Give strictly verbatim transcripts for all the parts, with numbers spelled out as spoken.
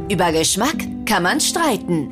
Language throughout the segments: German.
Über Geschmack kann man streiten.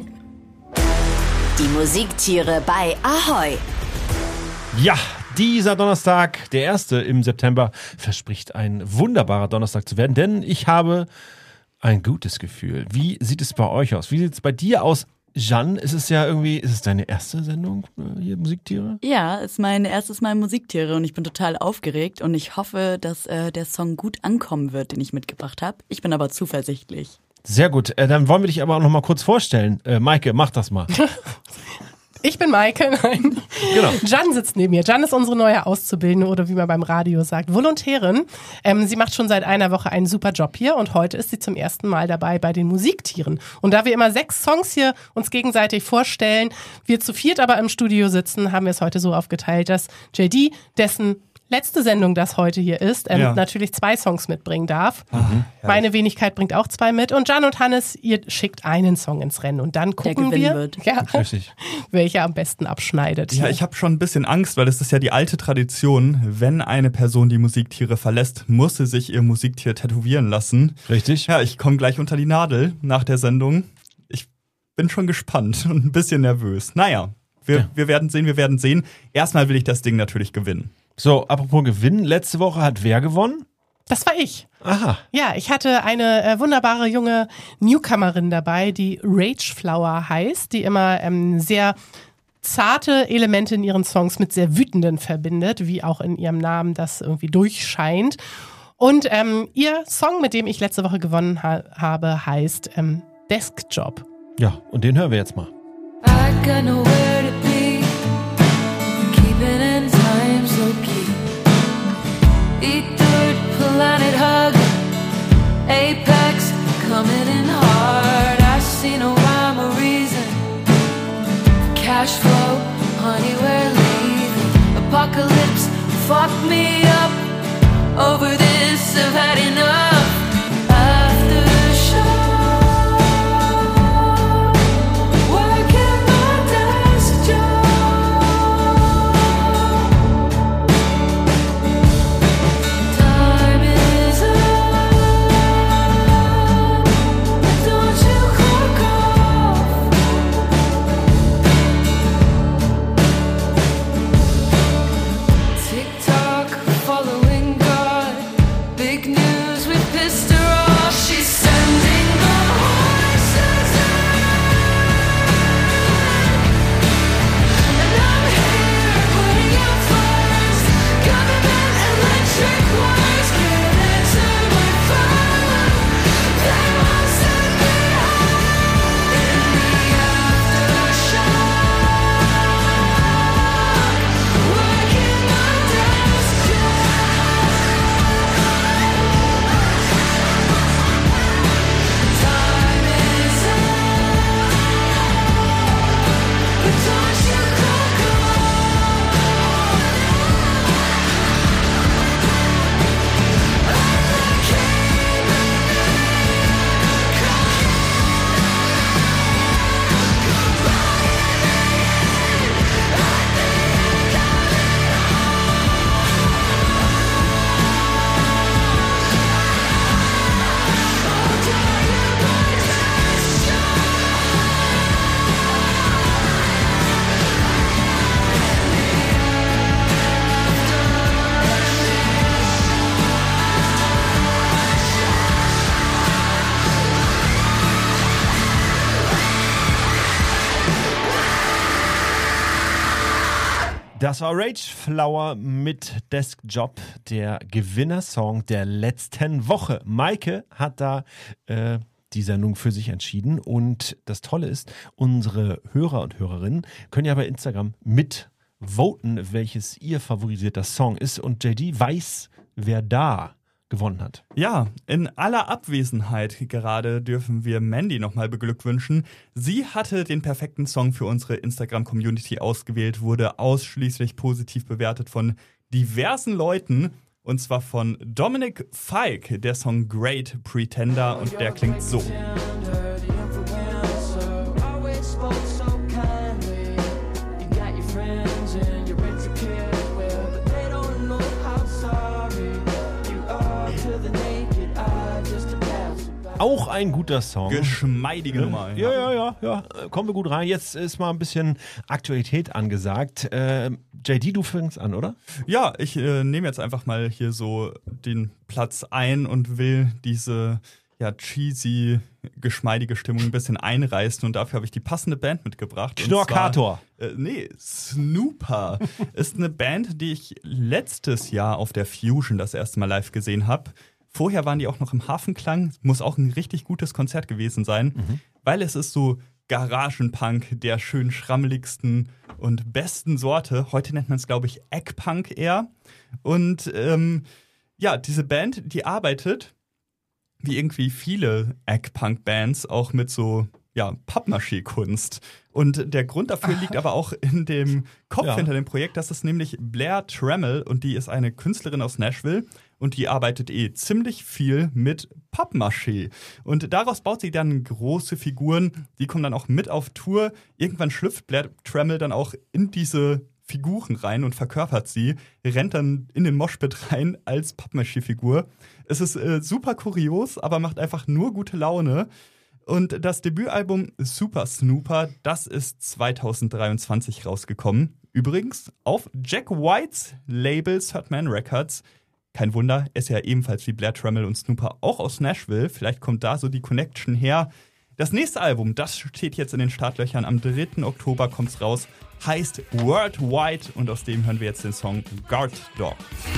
Die Musiktiere bei Ahoi. Ja, dieser Donnerstag, der erste im September, verspricht ein wunderbarer Donnerstag zu werden, denn ich habe ein gutes Gefühl. Wie sieht es bei euch aus? Wie sieht es bei dir aus? Jeanne, ist es ja irgendwie, ist es deine erste Sendung hier, Musiktiere? Ja, ist mein erstes Mal Musiktiere und ich bin total aufgeregt und ich hoffe, dass äh, der Song gut ankommen wird, den ich mitgebracht habe. Ich bin aber zuversichtlich. Sehr gut, äh, dann wollen wir dich aber auch noch mal kurz vorstellen. Äh, Maike, mach das mal. Ich bin Maike, nein. Genau. Jan sitzt neben mir. Jan ist unsere neue Auszubildende oder wie man beim Radio sagt, Volontärin. Ähm, sie macht schon seit einer Woche einen super Job hier und heute ist sie zum ersten Mal dabei bei den Musiktieren. Und da wir immer sechs Songs hier uns gegenseitig vorstellen, wir zu viert aber im Studio sitzen, haben wir es heute so aufgeteilt, dass J D, dessen letzte Sendung, das heute hier ist, ähm, ja. natürlich zwei Songs mitbringen darf. Mhm. Meine Wenigkeit bringt auch zwei mit und Jan und Hannes, ihr schickt einen Song ins Rennen und dann gucken Der wir, wird. ja, Richtig. welcher am besten abschneidet. Ja, ich habe schon ein bisschen Angst, weil es ist ja die alte Tradition, wenn eine Person die Musiktiere verlässt, muss sie sich ihr Musiktier tätowieren lassen. Richtig. Ja, ich komme gleich unter die Nadel nach der Sendung. Ich bin schon gespannt und ein bisschen nervös. Naja, wir, Ja. wir werden sehen, wir werden sehen. Erstmal will ich das Ding natürlich gewinnen. So, apropos Gewinnen, letzte Woche hat wer gewonnen? Das war ich. Aha. Ja, ich hatte eine äh, wunderbare junge Newcomerin dabei, die Rage Flower heißt, die immer ähm, sehr zarte Elemente in ihren Songs mit sehr wütenden verbindet, wie auch in ihrem Namen das irgendwie durchscheint. Und ähm, ihr Song, mit dem ich letzte Woche gewonnen ha- habe, heißt ähm, Desk Job. Ja, und den hören wir jetzt mal. I got nowhere to be, keeping in time so key. Eat dirt, planet hug, apex coming in hard. I see no rhyme or reason. Cash flow, honey, we're leaving. Apocalypse, fuck me up. Over this, I've had enough. Aftershock. Das war Rage Flower mit Desk Job, der Gewinnersong der letzten Woche. Maike hat da äh, die Sendung für sich entschieden und das Tolle ist, unsere Hörer und Hörerinnen können ja bei Instagram mitvoten, welches ihr favorisierter Song ist und J D weiß, wer da gewonnen hat. Ja, in aller Abwesenheit gerade dürfen wir Mandy nochmal beglückwünschen. Sie hatte den perfekten Song für unsere Instagram-Community ausgewählt, wurde ausschließlich positiv bewertet von diversen Leuten. Und zwar von Dominic Fike, der Song Great Pretender, und der klingt so. Auch ein guter Song. Geschmeidige Nummer. Ja, ja, ja, ja. Kommen wir gut rein. Jetzt ist mal ein bisschen Aktualität angesagt. Äh, J D, du fängst an, oder? Ja, ich äh, nehme jetzt einfach mal hier so den Platz ein und will diese ja, cheesy, geschmeidige Stimmung ein bisschen einreißen. Und dafür habe ich die passende Band mitgebracht. Knorkator. Äh, nee, Snooper ist eine Band, die ich letztes Jahr auf der Fusion das erste Mal live gesehen habe. Vorher waren die auch noch im Hafenklang. Muss auch ein richtig gutes Konzert gewesen sein, mhm. weil es ist so Garagenpunk der schön schrammeligsten und besten Sorte. Heute nennt man es, glaube ich, Eggpunk eher. Und ähm, ja, diese Band, die arbeitet, wie irgendwie viele Eggpunk-Bands, auch mit so ja, Pappmaché-Kunst. Und der Grund dafür liegt aber auch in dem Kopf ja. hinter dem Projekt. Das ist nämlich Blair Trammell und die ist eine Künstlerin aus Nashville und die arbeitet eh ziemlich viel mit Pappmaché. Und daraus baut sie dann große Figuren, die kommen dann auch mit auf Tour. Irgendwann schlüpft Blair Trammell dann auch in diese Figuren rein und verkörpert sie, rennt dann in den Moshpit rein als Pappmaché-Figur. Es ist äh, super kurios, aber macht einfach nur gute Laune. Und das Debütalbum Super Snooper, das ist zwanzig dreiundzwanzig rausgekommen. Übrigens auf Jack Whites Label Third Man Records. Kein Wunder, er ist ja ebenfalls wie Blair Trammell und Snooper auch aus Nashville. Vielleicht kommt da so die Connection her. Das nächste Album, das steht jetzt in den Startlöchern. Am dritten Oktober kommt's raus. Heißt Worldwide und aus dem hören wir jetzt den Song Guard Dog.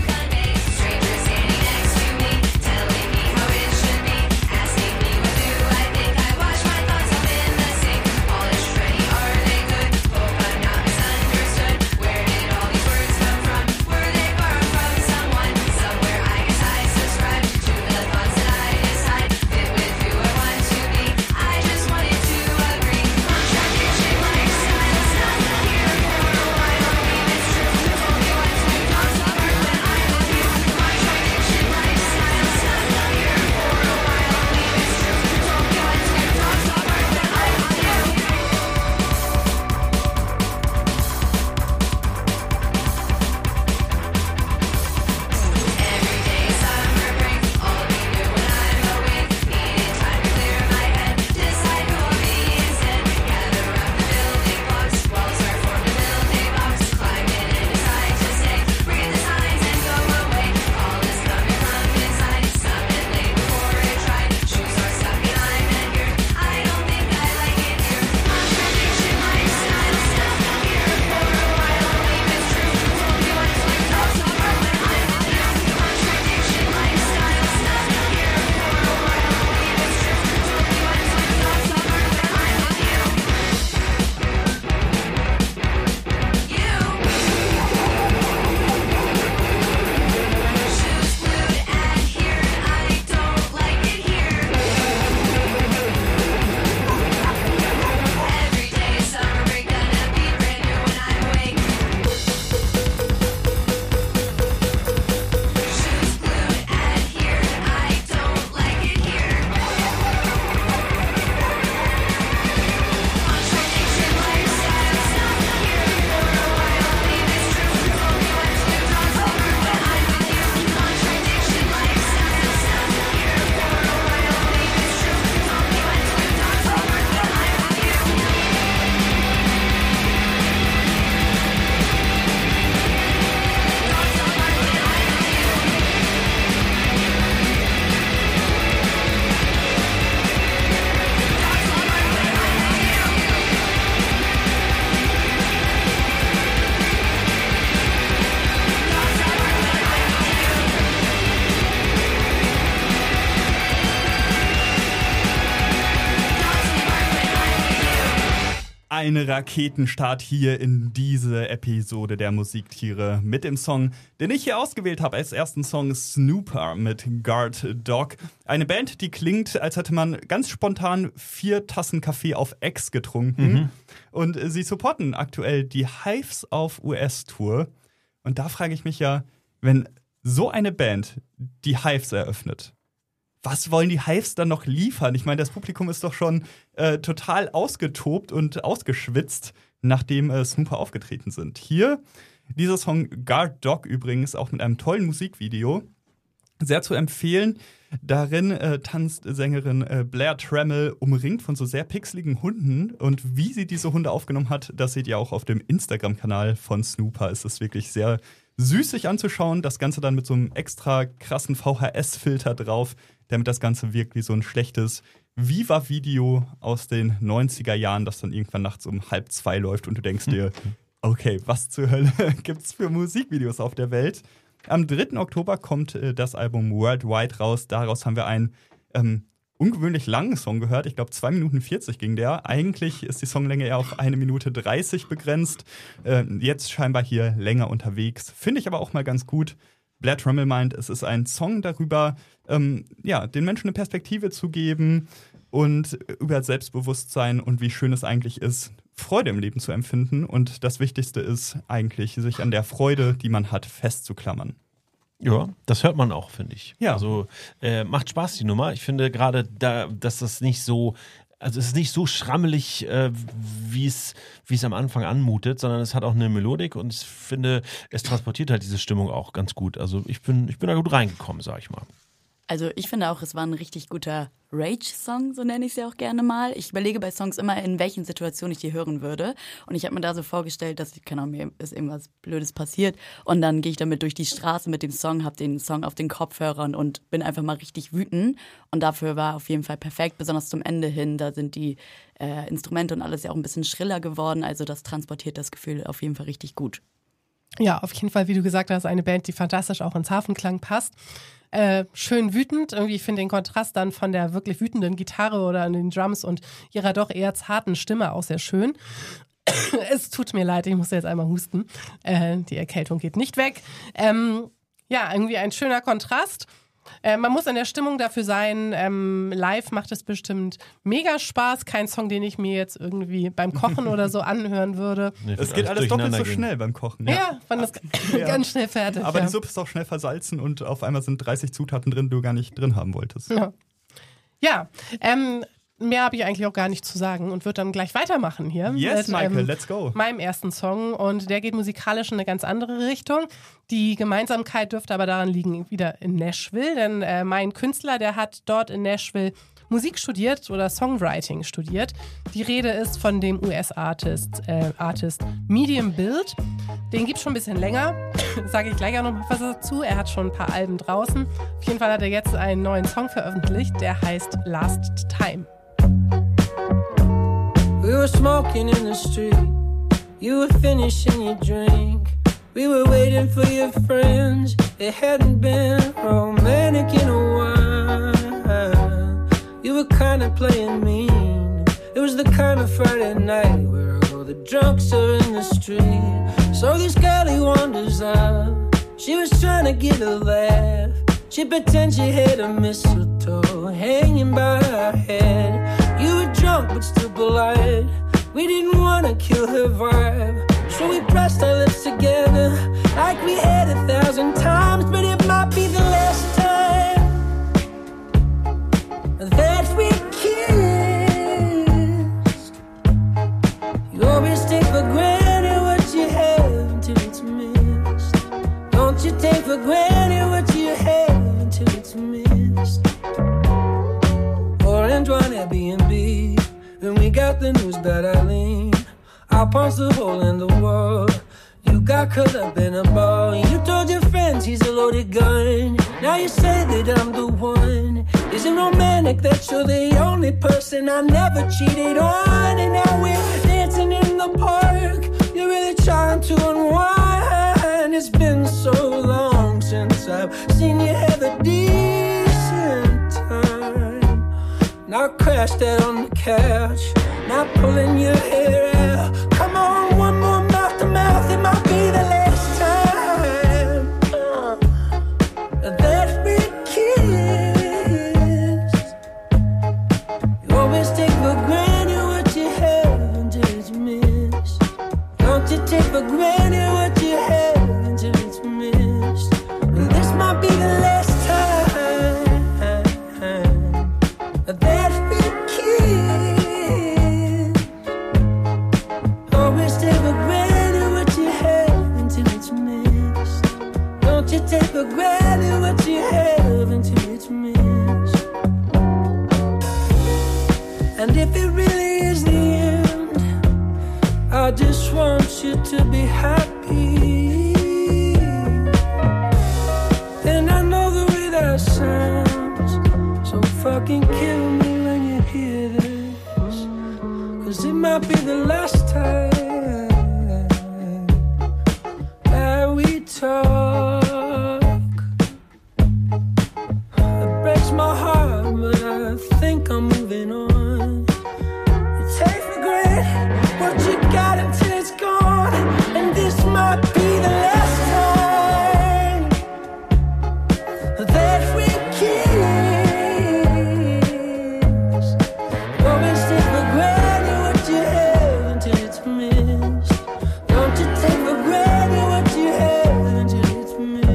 Ein Raketenstart hier in diese Episode der Musiktiere mit dem Song, den ich hier ausgewählt habe als ersten Song, Snooper mit Guard Dog. Eine Band, die klingt, als hätte man ganz spontan vier Tassen Kaffee auf Ex getrunken. Mhm. Und sie supporten aktuell die Hives auf U S-Tour. Und da frage ich mich ja, wenn so eine Band die Hives eröffnet, was wollen die Hives dann noch liefern? Ich meine, das Publikum ist doch schon äh, total ausgetobt und ausgeschwitzt, nachdem äh, Snooper aufgetreten sind. Hier dieser Song Guard Dog übrigens auch mit einem tollen Musikvideo. Sehr zu empfehlen. Darin äh, tanzt Sängerin äh, Blair Trammell umringt von so sehr pixeligen Hunden. Und wie sie diese Hunde aufgenommen hat, das seht ihr auch auf dem Instagram-Kanal von Snooper. Es ist wirklich sehr süß sich anzuschauen. Das Ganze dann mit so einem extra krassen V H S-Filter drauf, damit das Ganze wirkt wie so ein schlechtes Viva-Video aus den neunziger Jahren, das dann irgendwann nachts um halb zwei läuft und du denkst dir, okay, was zur Hölle gibt's für Musikvideos auf der Welt? Am dritten Oktober kommt äh, das Album Worldwide raus. Daraus haben wir einen ähm, ungewöhnlich langen Song gehört. Ich glaube, zwei Minuten vierzig ging der. Eigentlich ist die Songlänge eher auf eine Minute dreißig begrenzt. Äh, jetzt scheinbar hier länger unterwegs. Finde ich aber auch mal ganz gut. Blair Trammell meint, es ist ein Song darüber, ähm, ja, den Menschen eine Perspektive zu geben und über Selbstbewusstsein und wie schön es eigentlich ist, Freude im Leben zu empfinden. Und das Wichtigste ist eigentlich, sich an der Freude, die man hat, festzuklammern. Ja, das hört man auch, finde ich. Ja. Also äh, macht Spaß, die Nummer. Ich finde gerade, da, dass das nicht so, also es ist nicht so schrammelig, äh, wie es wie es am Anfang anmutet, sondern es hat auch eine Melodik und ich finde, es transportiert halt diese Stimmung auch ganz gut. Also ich bin, ich bin da gut reingekommen, sag ich mal. Also ich finde auch, es war ein richtig guter Rage-Song, so nenne ich es ja auch gerne mal. Ich überlege bei Songs immer, in welchen Situationen ich die hören würde. Und ich habe mir da so vorgestellt, dass, keine Ahnung, mir ist irgendwas Blödes passiert. Und dann gehe ich damit durch die Straße mit dem Song, habe den Song auf den Kopfhörern und bin einfach mal richtig wütend. Und dafür war auf jeden Fall perfekt, besonders zum Ende hin. Da sind die äh, Instrumente und alles ja auch ein bisschen schriller geworden. Also das transportiert das Gefühl auf jeden Fall richtig gut. Ja, auf jeden Fall, wie du gesagt hast, eine Band, die fantastisch auch ins Hafenklang passt. Äh, schön wütend, irgendwie, ich finde den Kontrast dann von der wirklich wütenden Gitarre oder an den Drums und ihrer doch eher zarten Stimme auch sehr schön. Es tut mir leid, ich muss jetzt einmal husten. Äh, die Erkältung geht nicht weg. Ähm, ja, irgendwie ein schöner Kontrast. Äh, man muss in der Stimmung dafür sein. Ähm, live macht es bestimmt mega Spaß. Kein Song, den ich mir jetzt irgendwie beim Kochen oder so anhören würde. Nee, Es geht alles doppelt so gehen. schnell beim Kochen. Ja, man ist Ja. ganz schnell fertig. Aber ja. die Suppe ist auch schnell versalzen und auf einmal sind dreißig Zutaten drin, die du gar nicht drin haben wolltest. Ja, ja ähm, mehr habe ich eigentlich auch gar nicht zu sagen und würde dann gleich weitermachen hier. Yes, mit, Michael, ähm, let's go. meinem ersten Song und der geht musikalisch in eine ganz andere Richtung. Die Gemeinsamkeit dürfte aber daran liegen, wieder in Nashville, denn äh, mein Künstler, der hat dort in Nashville Musik studiert oder Songwriting studiert. Die Rede ist von dem U S-Artist äh, Artist Medium Build. Den gibt es schon ein bisschen länger. Sage ich gleich auch noch mal was dazu. Er hat schon ein paar Alben draußen. Auf jeden Fall hat er jetzt einen neuen Song veröffentlicht, der heißt Last Time. We were smoking in the street. You were finishing your drink. We were waiting for your friends. It hadn't been romantic in a while. You were kinda playing mean. It was the kind of Friday night where all the drunks are in the street. So this girl who wanders out, she was trying to get a laugh. She pretend she had a mistletoe hanging by her head. You were drunk but still polite. We didn't wanna kill her vibe, so we pressed our lips together like we had a thousand times. But it might be the last time that we kissed. You always take for granted what you have until it's missed. Don't you take for granted what you have until it's missed. Orange one Airbnb, and we got the news about Eileen. I punched a hole in the wall. You got caught up in a ball. You told your friends he's a loaded gun. Now you say that I'm the one. Is it romantic that you're the only person I never cheated on? And now we're dancing in the park. You're really trying to unwind. It's been so long since I've seen you have a decent time. Now crashed out on the couch. Now pulling your hair out. Come on, one more mouth to mouth. It might be the last time uh, that we kiss. You always take for granted what you have until it's missed. Don't you take for granted what you have until it's missed. And this might be the last time that we kiss. And if it really is the end, I just want you to be happy. And I know the way that sounds, so fucking kill me when you hear this, 'cause it might be the last time that we talk. It breaks my heart, but I think I'm moving on. You take for granted what you got until it's gone, and this might be the last time that we kiss. Always take for granted what you have until it's missed. Don't you take for granted what you have until it's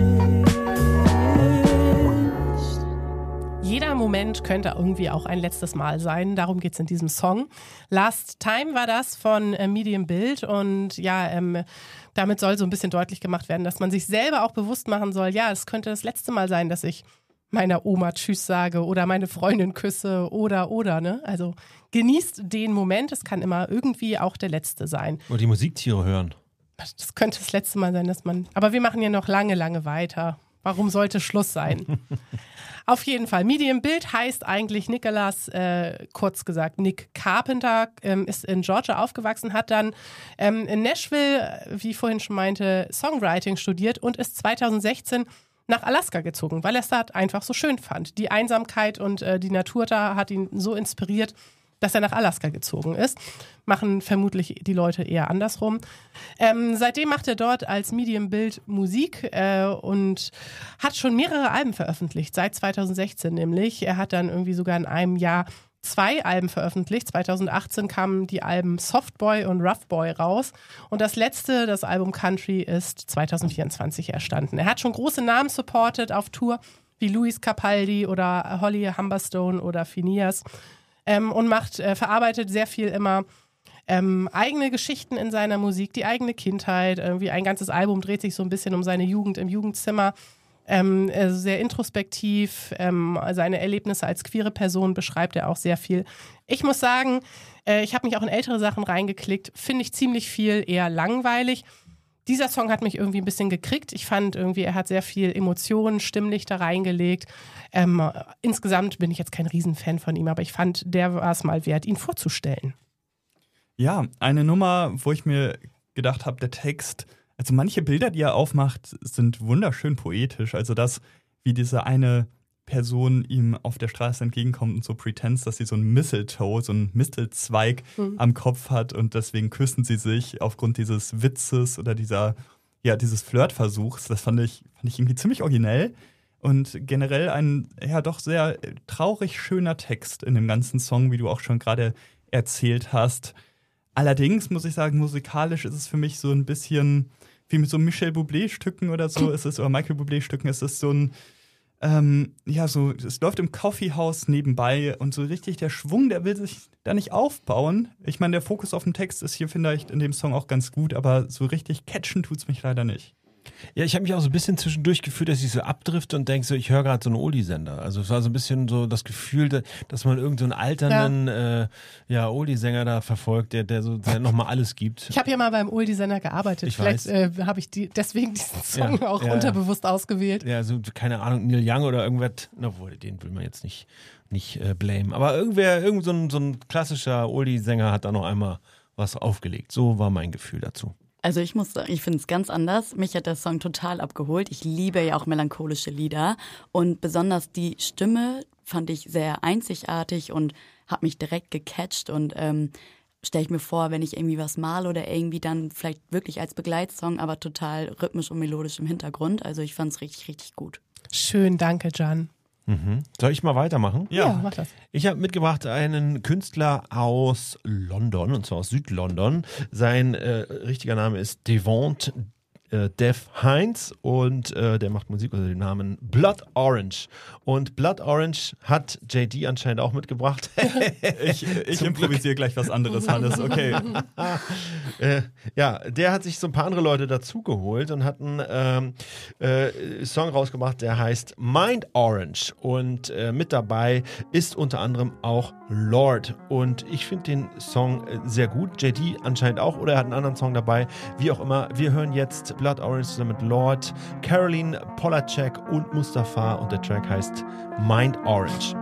missed. Jeder Moment könnte irgendwie auch ein letztes Mal sein. Darum geht es in diesem Song. Last Time war das von äh, Medium Bild. Und ja, ähm, damit soll so ein bisschen deutlich gemacht werden, dass man sich selber auch bewusst machen soll, ja, es könnte das letzte Mal sein, dass ich meiner Oma Tschüss sage oder meine Freundin küsse oder, oder, ne? Also genießt den Moment. Es kann immer irgendwie auch der letzte sein. Oder die Musiktiere hören. Das könnte das letzte Mal sein, dass man... Aber wir machen ja noch lange, lange weiter. Warum sollte Schluss sein? Auf jeden Fall. Medium Bild heißt eigentlich Nicholas, äh, kurz gesagt Nick Carpenter, ähm, ist in Georgia aufgewachsen, hat dann ähm, in Nashville, wie ich vorhin schon meinte, Songwriting studiert und ist zweitausendsechzehn nach Alaska gezogen, weil er es da einfach so schön fand. Die Einsamkeit und äh, die Natur da hat ihn so inspiriert, dass er nach Alaska gezogen ist. Machen vermutlich die Leute eher andersrum. Ähm, seitdem macht er dort als Medium Bild Musik äh, und hat schon mehrere Alben veröffentlicht, seit zweitausendsechzehn nämlich. Er hat dann irgendwie sogar in einem Jahr zwei Alben veröffentlicht. zweitausendachtzehn kamen die Alben Softboy und Roughboy raus. Und das letzte, das Album Country, ist zweitausendvierundzwanzig erstanden. Er hat schon große Namen supportet auf Tour, wie Louis Capaldi oder Holly Humberstone oder Phineas. Ähm, und macht, äh, verarbeitet sehr viel immer ähm, eigene Geschichten in seiner Musik, die eigene Kindheit. Irgendwie ein ganzes Album dreht sich so ein bisschen um seine Jugend im Jugendzimmer. Ähm, also sehr introspektiv. Ähm, seine Erlebnisse als queere Person beschreibt er auch sehr viel. Ich muss sagen, äh, ich habe mich auch in ältere Sachen reingeklickt. Finde ich ziemlich viel eher langweilig. Dieser Song hat mich irgendwie ein bisschen gekriegt. Ich fand irgendwie, er hat sehr viel Emotionen stimmlich da reingelegt. Ähm, insgesamt bin ich jetzt kein Riesenfan von ihm, aber ich fand, der war es mal wert, ihn vorzustellen. Ja, eine Nummer, wo ich mir gedacht habe, der Text, also manche Bilder, die er aufmacht, sind wunderschön poetisch. Also das, wie diese eine Person ihm auf der Straße entgegenkommt und so pretends, dass sie so ein Mistletoe, so ein Mistelzweig mhm. am Kopf hat und deswegen küssen sie sich aufgrund dieses Witzes oder dieser, ja, dieses Flirtversuchs. Das fand ich, fand ich irgendwie ziemlich originell und generell ein, ja, doch sehr traurig schöner Text in dem ganzen Song, wie du auch schon gerade erzählt hast. Allerdings muss ich sagen, musikalisch ist es für mich so ein bisschen wie mit so Michel Bublé-Stücken oder so, ist es, oder Michael Bublé-Stücken, ist es so ein Ähm, ja, so, es läuft im Coffeehouse nebenbei und so richtig der Schwung, der will sich da nicht aufbauen. Ich meine, der Fokus auf dem Text ist hier vielleicht in dem Song auch ganz gut, aber so richtig catchen tut's mich leider nicht. Ja, ich habe mich auch so ein bisschen zwischendurch gefühlt, dass ich so abdrifte und denke so, ich höre gerade so einen Oldie-Sender. Also es war so ein bisschen so das Gefühl, dass man irgendeinen so alternden ja. Äh, ja, Oldie-Sänger da verfolgt, der, der so der nochmal alles gibt. Ich habe ja mal beim Oldie-Sender gearbeitet. Ich Vielleicht äh, habe ich die, deswegen diesen Song ja, auch ja, unterbewusst ausgewählt. Ja, so, keine Ahnung, Neil Young oder irgendwas, obwohl, den will man jetzt nicht, nicht äh, blamen. Aber irgendwer, irgend so ein, so ein klassischer Oldie-Sänger hat da noch einmal was aufgelegt. So war mein Gefühl dazu. Also ich muss sagen, ich finde es ganz anders. Mich hat der Song total abgeholt. Ich liebe ja auch melancholische Lieder und besonders die Stimme fand ich sehr einzigartig und hat mich direkt gecatcht und ähm, stelle ich mir vor, wenn ich irgendwie was male oder irgendwie dann vielleicht wirklich als Begleitsong, aber total rhythmisch und melodisch im Hintergrund. Also ich fand es richtig, richtig gut. Schön, danke Can. Mhm. Soll ich mal weitermachen? Ja, ja, mach das. Ich habe mitgebracht einen Künstler aus London, und zwar aus Südlondon. Sein äh, richtiger Name ist Devont äh, Dev Heinz und äh, der macht Musik unter dem Namen Blood Orange. Und Blood Orange hat J D anscheinend auch mitgebracht. ich ich improvisiere gleich was anderes, Hannes, okay. äh, ja, der hat sich so ein paar andere Leute dazugeholt und hat einen ähm, äh, Song rausgebracht, der heißt Mind Orange. Und äh, mit dabei ist unter anderem auch Lord. Und ich finde den Song sehr gut. J D anscheinend auch, oder er hat einen anderen Song dabei. Wie auch immer, wir hören jetzt Blood Orange zusammen mit Lord, Caroline Polacek und Mustafa und der Track heißt Mind Orange.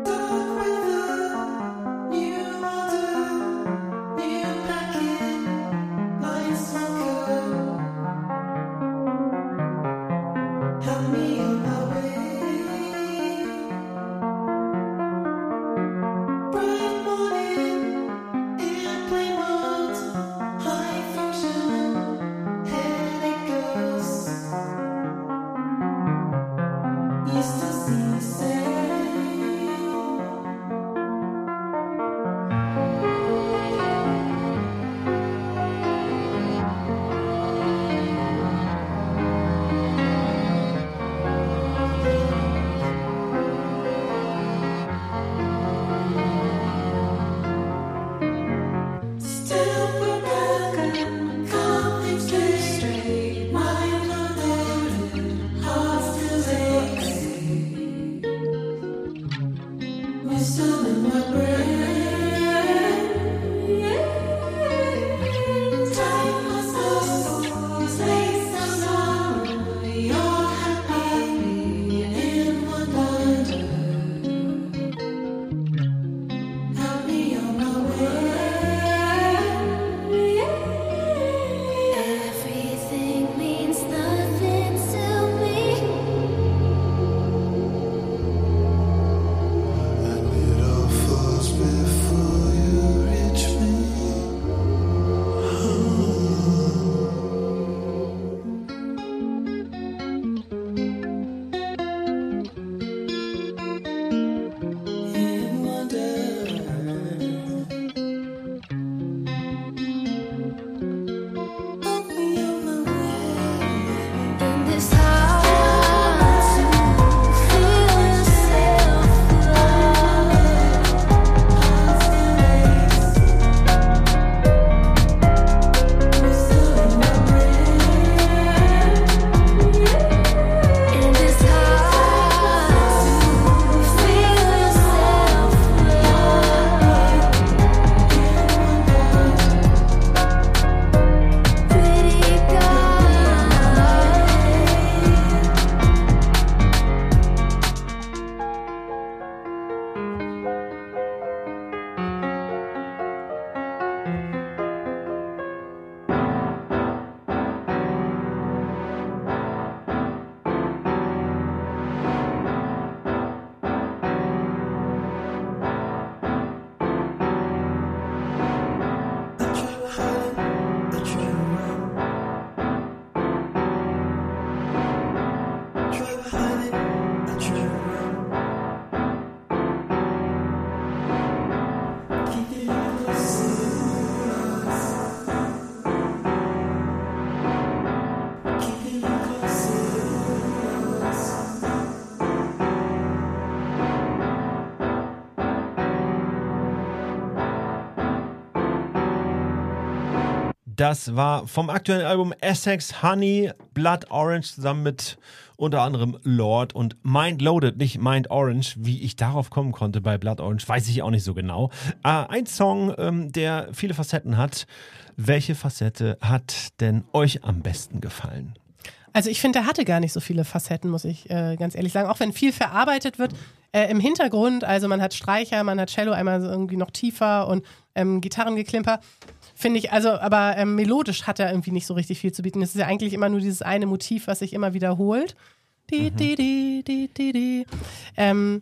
Das war vom aktuellen Album Essex Honey, Blood Orange zusammen mit unter anderem Lord und Mind Loaded, nicht Mind Orange. Wie ich darauf kommen konnte bei Blood Orange, weiß ich auch nicht so genau. Äh, ein Song, ähm, der viele Facetten hat. Welche Facette hat denn euch am besten gefallen? Also ich finde, der hatte gar nicht so viele Facetten, muss ich äh, ganz ehrlich sagen. Auch wenn viel verarbeitet wird äh, im Hintergrund, also man hat Streicher, man hat Cello einmal irgendwie noch tiefer und ähm, Gitarrengeklimper. Finde ich, also, aber ähm, melodisch hat er irgendwie nicht so richtig viel zu bieten. Es ist ja eigentlich immer nur dieses eine Motiv, was sich immer wiederholt. Die, mhm. die, die, die, die, die. Ähm,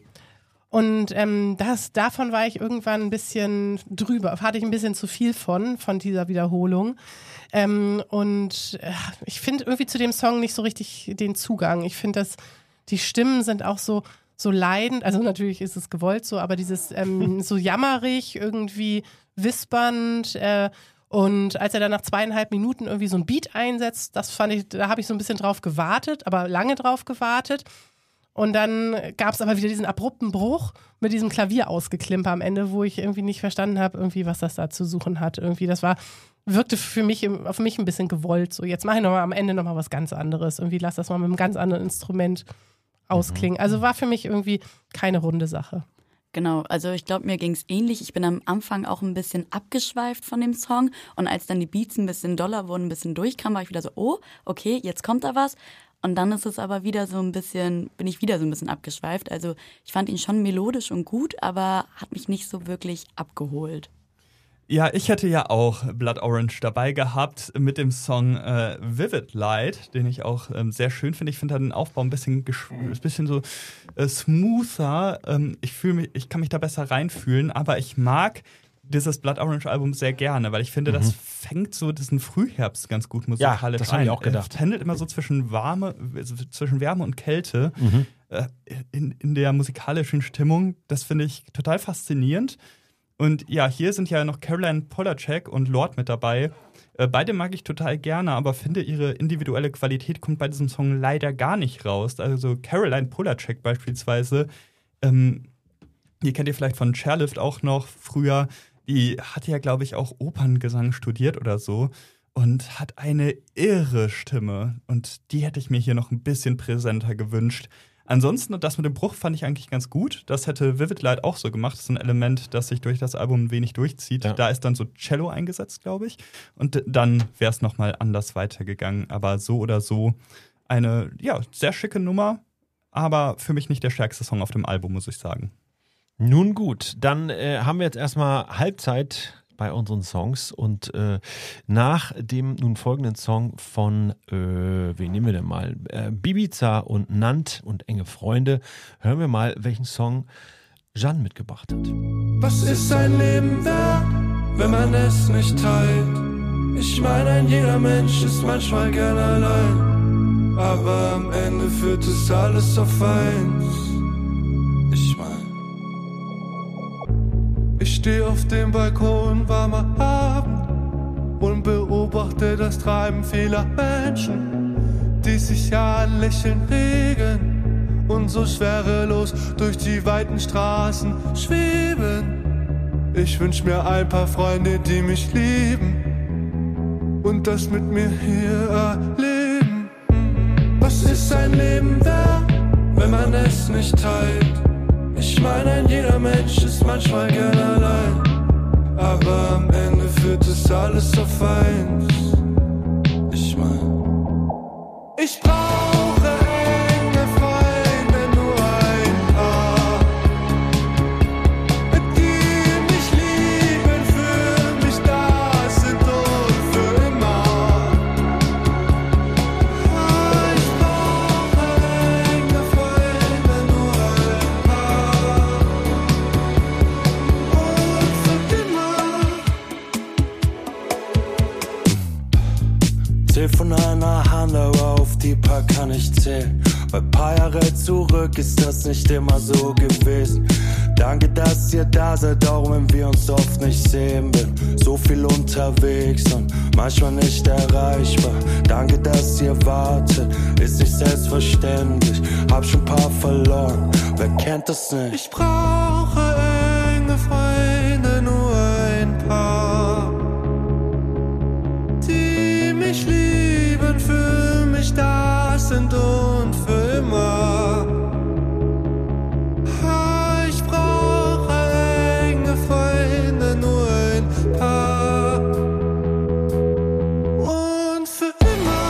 und ähm, das, davon war ich irgendwann ein bisschen drüber, hatte ich ein bisschen zu viel von, von dieser Wiederholung. Ähm, und äh, ich finde irgendwie zu dem Song nicht so richtig den Zugang. Ich finde, dass die Stimmen sind auch so, so leidend, also natürlich ist es gewollt so, aber dieses ähm, so jammerig, irgendwie wispernd, äh, und als er dann nach zweieinhalb Minuten irgendwie so ein Beat einsetzt, das fand ich, da habe ich so ein bisschen drauf gewartet, aber lange drauf gewartet. Und dann gab es aber wieder diesen abrupten Bruch mit diesem Klavierausgeklimper am Ende, wo ich irgendwie nicht verstanden habe, irgendwie, was das da zu suchen hat. Irgendwie, das war, wirkte für mich, auf mich ein bisschen gewollt. So, jetzt mache ich nochmal am Ende nochmal was ganz anderes. Irgendwie lass das mal mit einem ganz anderen Instrument ausklingen. Also war für mich irgendwie keine runde Sache. Genau, also ich glaube, mir ging es ähnlich. Ich bin am Anfang auch ein bisschen abgeschweift von dem Song und als dann die Beats ein bisschen doller wurden, ein bisschen durchkamen, war ich wieder so, oh, okay, jetzt kommt da was. Und dann ist es aber wieder so ein bisschen, bin ich wieder so ein bisschen abgeschweift. Also ich fand ihn schon melodisch und gut, aber hat mich nicht so wirklich abgeholt. Ja, ich hätte ja auch Blood Orange dabei gehabt mit dem Song äh, Vivid Light, den ich auch ähm, sehr schön finde. Ich finde da den Aufbau ein bisschen, gesch- ein bisschen so äh, smoother. Ähm, ich fühle mich, ich kann mich da besser reinfühlen, aber ich mag dieses Blood Orange Album sehr gerne, weil ich finde, mhm. das fängt so diesen Frühherbst ganz gut musikalisch ja, das habe ich auch gedacht. Es pendelt immer so zwischen Warme, zwischen Wärme und Kälte mhm. äh, in, in der musikalischen Stimmung. Das finde ich total faszinierend. Und ja, hier sind ja noch Caroline Polachek und Lorde mit dabei. Äh, beide mag ich total gerne, aber finde, ihre individuelle Qualität kommt bei diesem Song leider gar nicht raus. Also Caroline Polachek beispielsweise, ähm, die kennt ihr vielleicht von Chairlift auch noch früher. Die hat ja, glaube ich, auch Operngesang studiert oder so und hat eine irre Stimme. Und die hätte ich mir hier noch ein bisschen präsenter gewünscht. Ansonsten, das mit dem Bruch fand ich eigentlich ganz gut. Das hätte Vivid Light auch so gemacht. Das ist ein Element, das sich durch das Album ein wenig durchzieht. Ja. Da ist dann so Cello eingesetzt, glaube ich. Und dann wäre es nochmal anders weitergegangen. Aber so oder so eine, ja, sehr schicke Nummer. Aber für mich nicht der stärkste Song auf dem Album, muss ich sagen. Nun gut, dann äh, haben wir jetzt erstmal Halbzeit bei unseren Songs und äh, nach dem nun folgenden Song von, äh, wen nehmen wir denn mal? Äh, Bibiza und Nant und Enge Freunde, hören wir mal, welchen Song Jeanne mitgebracht hat. Was ist ein Leben wert, wenn man es nicht teilt? Ich meine, ein jeder Mensch ist manchmal gern allein, aber am Ende führt es alles auf eins. Ich meine, ich stehe auf dem Balkon, warmer Abend und beobachte das Treiben vieler Menschen, die sich an Lächeln regen und so schwerelos durch die weiten Straßen schweben. Ich wünsch mir ein paar Freunde, die mich lieben und das mit mir hier erleben. Was ist ein Leben wert, wenn man es nicht teilt? Ich meine, ein jeder Mensch ist manchmal gern allein, aber am Ende führt es alles auf eins. Ich meine, ich brauche enge Freunde, nur ein paar, die mich lieben, für mich da sind und für immer. Ich brauche enge Freunde, nur ein paar. Zähl von einer Hand, aber auf die paar kann ich zählen. Weil paar Jahre zurück ist das nicht immer so gewesen. Danke, dass ihr da seid, auch wenn wir uns oft nicht sehen. Bin so viel unterwegs und manchmal nicht erreichbar. Danke, dass ihr wartet, ist nicht selbstverständlich. Hab schon paar verloren, wer kennt das nicht? Ich brauche enge Freunde, nur ein paar, die mich lieben, für mich da sind und für immer. Ich brauche enge Freunde, nur ein paar und für immer.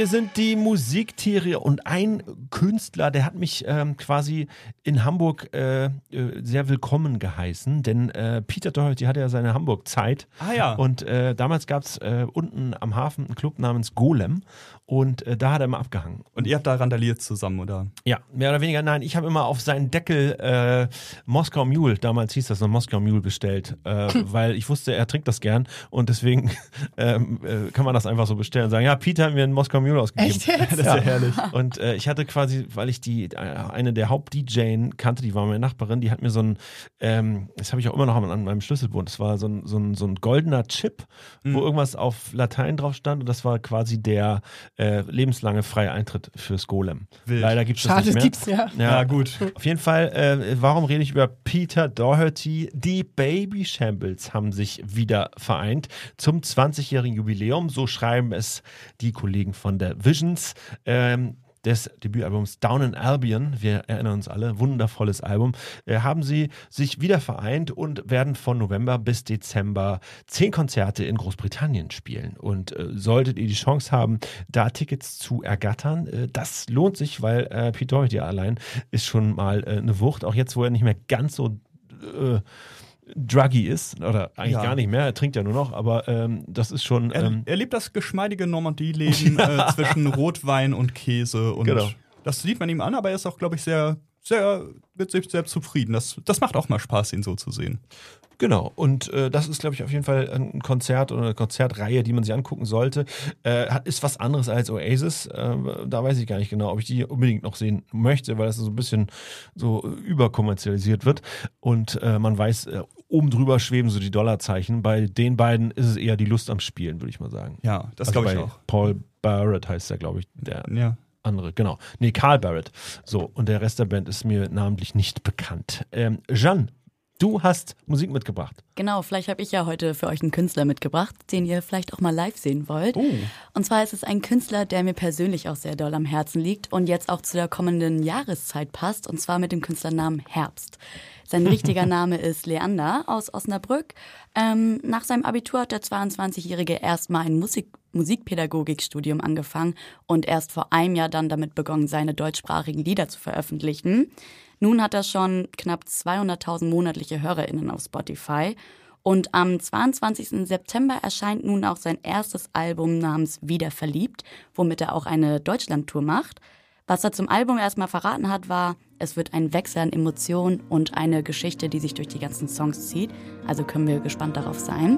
sind die Musiktiere und ein Künstler, der hat mich ähm, quasi in Hamburg äh, sehr willkommen geheißen, denn äh, Peter Doherty hatte ja seine Hamburg-Zeit. Ah ja. Und äh, damals gab es äh, unten am Hafen einen Club namens Golem und äh, da hat er immer abgehangen. Und ihr habt da randaliert zusammen, oder? Ja, mehr oder weniger. Nein, ich habe immer auf seinen Deckel äh, Moskau Mule, damals hieß das noch Moskau Mule, bestellt, äh, weil ich wusste, er trinkt das gern und deswegen ähm, äh, kann man das einfach so bestellen und sagen, ja, Peter hat mir einen Moskau Mule ausgegeben. Echt jetzt? Das ist ja herrlich. Und äh, ich hatte quasi, weil ich die äh, eine der Haupt-D Js kannte, die war meine Nachbarin, die hat mir so ein, ähm, das habe ich auch immer noch an, an meinem Schlüsselbund, das war so ein, so ein, so ein goldener Chip, mhm. wo irgendwas auf Latein drauf stand und das war quasi der äh, lebenslange freie Eintritt fürs Golem. Wild. Leider gibt es das Schade, nicht es mehr. gibt's ja. Ja, Ja, gut. Auf jeden Fall, äh, warum rede ich über Peter Doherty? Die Baby Shambles haben sich wieder vereint zum zwanzigjährigen Jubiläum. So schreiben es die Kollegen von der Visions. Ähm, des Debütalbums Down in Albion, wir erinnern uns alle, wundervolles Album, äh, haben sie sich wieder vereint und werden von November bis Dezember zehn Konzerte in Großbritannien spielen. Und äh, solltet ihr die Chance haben, da Tickets zu ergattern, äh, das lohnt sich, weil äh, Pete Doherty allein ist schon mal äh, eine Wucht, auch jetzt, wo er nicht mehr ganz so äh, druggy ist, oder eigentlich Ja. gar nicht mehr, er trinkt ja nur noch, aber ähm, das ist schon... Er, Ähm, er lebt das geschmeidige Normandie-Leben äh, zwischen Rotwein und Käse. Und Genau. das sieht man ihm an, aber er ist auch, glaube ich, sehr, sehr mit sich selbst zufrieden. Das, das macht auch mal Spaß, ihn so zu sehen. Genau, und äh, das ist, glaube ich, auf jeden Fall ein Konzert oder eine Konzertreihe, die man sich angucken sollte. Äh, hat, ist was anderes als Oasis. Äh, da weiß ich gar nicht genau, ob ich die unbedingt noch sehen möchte, weil das so ein bisschen so überkommerzialisiert wird. Und äh, man weiß, äh, oben drüber schweben so die Dollarzeichen. Bei den beiden ist es eher die Lust am Spielen, würde ich mal sagen. Ja, das Also glaube ich bei auch. Paul Barrett heißt der, glaube ich, der Ja. andere, genau. Nee, Carl Barrett. So, und der Rest der Band ist mir namentlich nicht bekannt. Ähm, Jeanne, du hast Musik mitgebracht. Genau, vielleicht habe ich ja heute für euch einen Künstler mitgebracht, den ihr vielleicht auch mal live sehen wollt. Oh. Und zwar ist es ein Künstler, der mir persönlich auch sehr doll am Herzen liegt und jetzt auch zu der kommenden Jahreszeit passt, und zwar mit dem Künstlernamen Herbst. Sein richtiger Name ist Leander aus Osnabrück. Ähm, nach seinem Abitur hat der zweiundzwanzigjährige erstmal ein Musik Musikpädagogikstudium angefangen und erst vor einem Jahr dann damit begonnen, seine deutschsprachigen Lieder zu veröffentlichen. Nun hat er schon knapp zweihunderttausend monatliche HörerInnen auf Spotify. Und am zweiundzwanzigsten September erscheint nun auch sein erstes Album namens Wieder verliebt, womit er auch eine Deutschlandtour macht. Was er zum Album erstmal verraten hat, war, es wird ein Wechsel an Emotionen und eine Geschichte, die sich durch die ganzen Songs zieht. Also können wir gespannt darauf sein.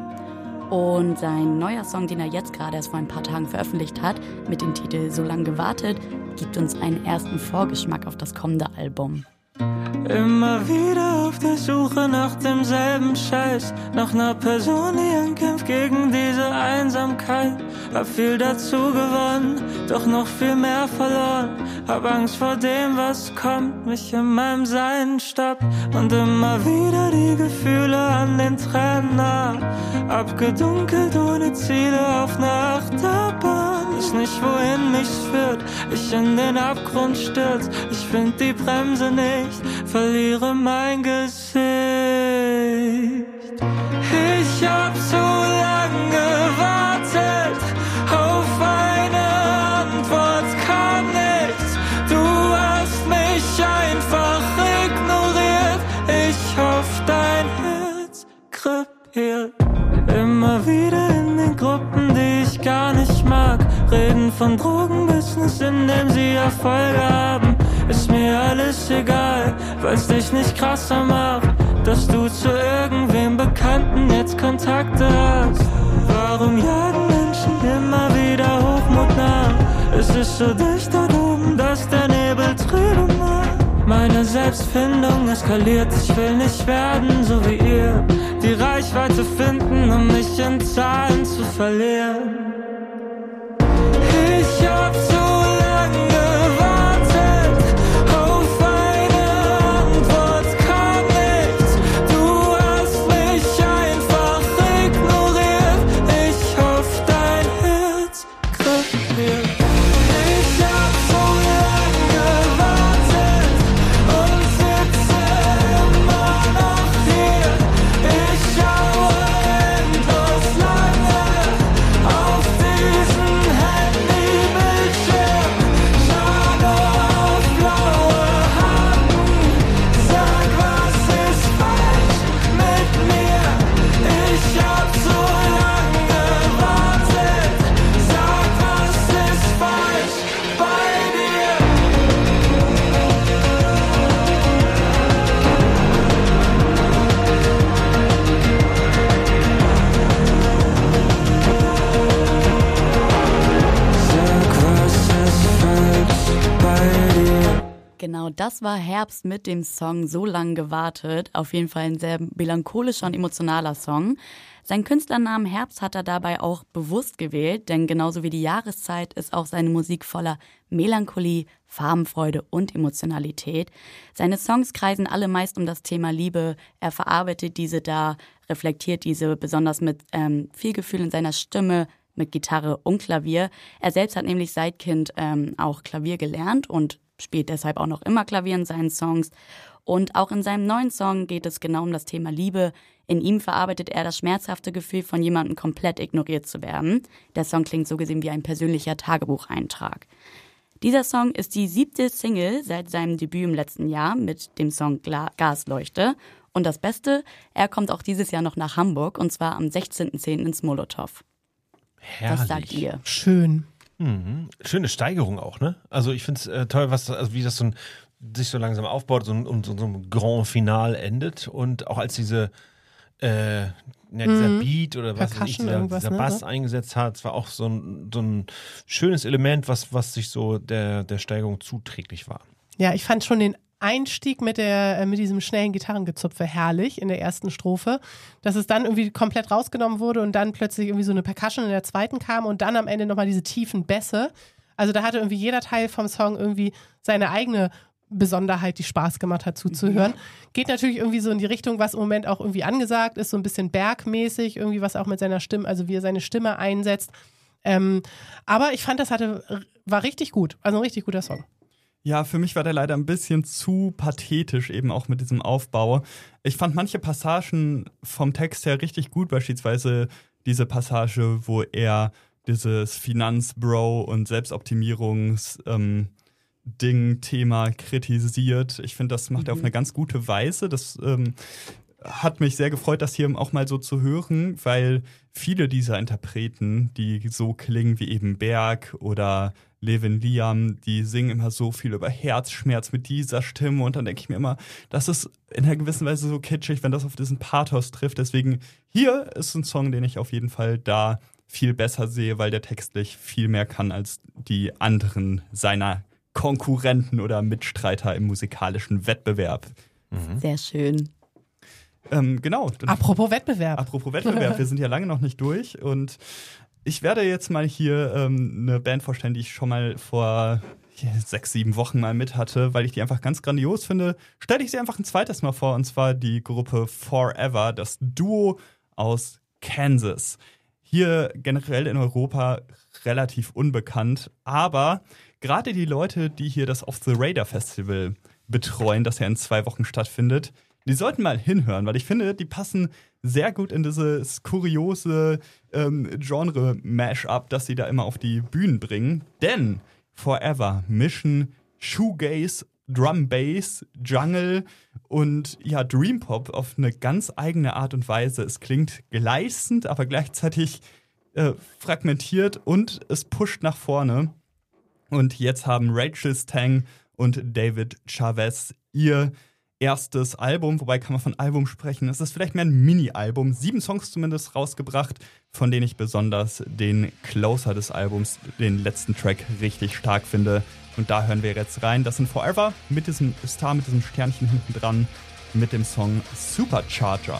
Und sein neuer Song, den er jetzt gerade erst vor ein paar Tagen veröffentlicht hat, mit dem Titel So lang gewartet, gibt uns einen ersten Vorgeschmack auf das kommende Album. Immer wieder auf der Suche nach demselben Scheiß, nach einer Person, die ankämpft gegen diese Einsamkeit. Hab viel dazu gewonnen, doch noch viel mehr verloren. Hab Angst vor dem, was kommt, mich in meinem Sein stoppt. Und immer wieder die Gefühle an den Tränen nah. Abgedunkelt ohne Ziele auf einer Achterbahn. Ist nicht, wohin mich's führt, ich in den Abgrund stürz. Ich find die Bremse nicht, verliere mein Gesicht. Ich hab so lange gewartet, auf eine Antwort kam nichts. Du hast mich einfach ignoriert. Ich hoffe, dein Herz krepiert. Immer wieder in den Gruppen, die ich gar nicht mag, reden von Drogenbusiness, in dem sie Erfolge haben. Ist mir alles egal, weil's dich nicht krasser macht, dass du zu irgendwem Bekannten jetzt Kontakte hast. Warum jagen Menschen immer wieder Hochmut nach? Es ist so dicht dort oben, dass der Nebel trübe macht. Meine Selbstfindung eskaliert, ich will nicht werden so wie ihr. Die Reichweite finden, um mich in Zahlen zu verlieren. Ich hab so lange gewartet, auf eine Antwort kam nichts. Du hast mich einfach ignoriert. Ich hoffe, dein Herz krepiert. Ich hab so lange gewartet und sitze immer noch hier. Ich schaue endlos lange auf das war Herbst mit dem Song So lang gewartet. Auf jeden Fall ein sehr melancholischer und emotionaler Song. Seinen Künstlernamen Herbst hat er dabei auch bewusst gewählt, denn genauso wie die Jahreszeit ist auch seine Musik voller Melancholie, Farbenfreude und Emotionalität. Seine Songs kreisen alle meist um das Thema Liebe. Er verarbeitet diese da, reflektiert diese besonders mit ähm, viel Gefühl in seiner Stimme, mit Gitarre und Klavier. Er selbst hat nämlich seit Kind ähm, auch Klavier gelernt und spielt deshalb auch noch immer Klavier in seinen Songs. Und auch in seinem neuen Song geht es genau um das Thema Liebe. In ihm verarbeitet er das schmerzhafte Gefühl, von jemandem komplett ignoriert zu werden. Der Song klingt so gesehen wie ein persönlicher Tagebucheintrag. Dieser Song ist die siebte Single seit seinem Debüt im letzten Jahr mit dem Song Gla- Gasleuchte. Und das Beste, er kommt auch dieses Jahr noch nach Hamburg und zwar am sechzehnten zehnten ins Molotow. Herrlich. Was sagt ihr? Schön. Mhm. Schöne Steigerung auch, ne? Also ich finde es äh, toll, was, also wie das so ein, sich so langsam aufbaut und so, so, so ein Grand Final endet. Und auch als diese äh, ja, dieser Mhm. Beat oder was weiß ich, Percussion dieser, irgendwas, dieser ne, Bass so? eingesetzt hat, es war auch so ein, so ein schönes Element, was, was sich so der, der Steigerung zuträglich war. Ja, ich fand schon den Einstieg mit der äh, mit diesem schnellen Gitarrengezupfe herrlich in der ersten Strophe, dass es dann irgendwie komplett rausgenommen wurde und dann plötzlich irgendwie so eine Percussion in der zweiten kam und dann am Ende nochmal diese tiefen Bässe. Also da hatte irgendwie jeder Teil vom Song irgendwie seine eigene Besonderheit, die Spaß gemacht hat zuzuhören. Geht natürlich irgendwie so in die Richtung, was im Moment auch irgendwie angesagt ist, so ein bisschen bergmäßig, irgendwie was auch mit seiner Stimme, also wie er seine Stimme einsetzt. Ähm, aber ich fand, das hatte, war richtig gut, also ein richtig guter Song. Ja, für mich war der leider ein bisschen zu pathetisch, eben auch mit diesem Aufbau. Ich fand manche Passagen vom Text her richtig gut, beispielsweise diese Passage, wo er dieses Finanzbro- und Selbstoptimierungs- ähm, Ding, Thema kritisiert. Ich finde, das macht er auf eine ganz gute Weise. Das ähm, hat mich sehr gefreut, das hier auch mal so zu hören, weil viele dieser Interpreten, die so klingen wie eben Berg oder Levin Liam, die singen immer so viel über Herzschmerz mit dieser Stimme und dann denke ich mir immer, das ist in einer gewissen Weise so kitschig, wenn das auf diesen Pathos trifft. Deswegen hier ist ein Song, den ich auf jeden Fall da viel besser sehe, weil der textlich viel mehr kann als die anderen seiner Konkurrenten oder Mitstreiter im musikalischen Wettbewerb. Sehr schön. Ähm, genau. Apropos Wettbewerb. Apropos Wettbewerb, wir sind ja lange noch nicht durch und ich werde jetzt mal hier ähm, eine Band vorstellen, die ich schon mal vor ja, sechs, sieben Wochen mal mit hatte, weil ich die einfach ganz grandios finde. Stelle ich sie einfach ein zweites Mal vor und zwar die Gruppe Forever, das Duo aus Kansas. Hier generell in Europa relativ unbekannt, aber gerade die Leute, die hier das Off the Radar Festival betreuen, das ja in zwei Wochen stattfindet, die sollten mal hinhören, weil ich finde, die passen sehr gut in dieses kuriose ähm, Genre-Mash-up, das sie da immer auf die Bühnen bringen. Denn Forever mischen Shoegaze, Drum Bass, Jungle und ja, Dream Pop auf eine ganz eigene Art und Weise. Es klingt gleißend, aber gleichzeitig äh, fragmentiert und es pusht nach vorne. Und jetzt haben Rachel Stang und David Chavez ihr erstes Album, wobei kann man von Album sprechen. Es ist vielleicht mehr ein Mini-Album, sieben Songs zumindest rausgebracht, von denen ich besonders den Closer des Albums, den letzten Track, richtig stark finde. Und da hören wir jetzt rein. Das sind Forever mit diesem Star, mit diesem Sternchen hinten dran, mit dem Song Supercharger.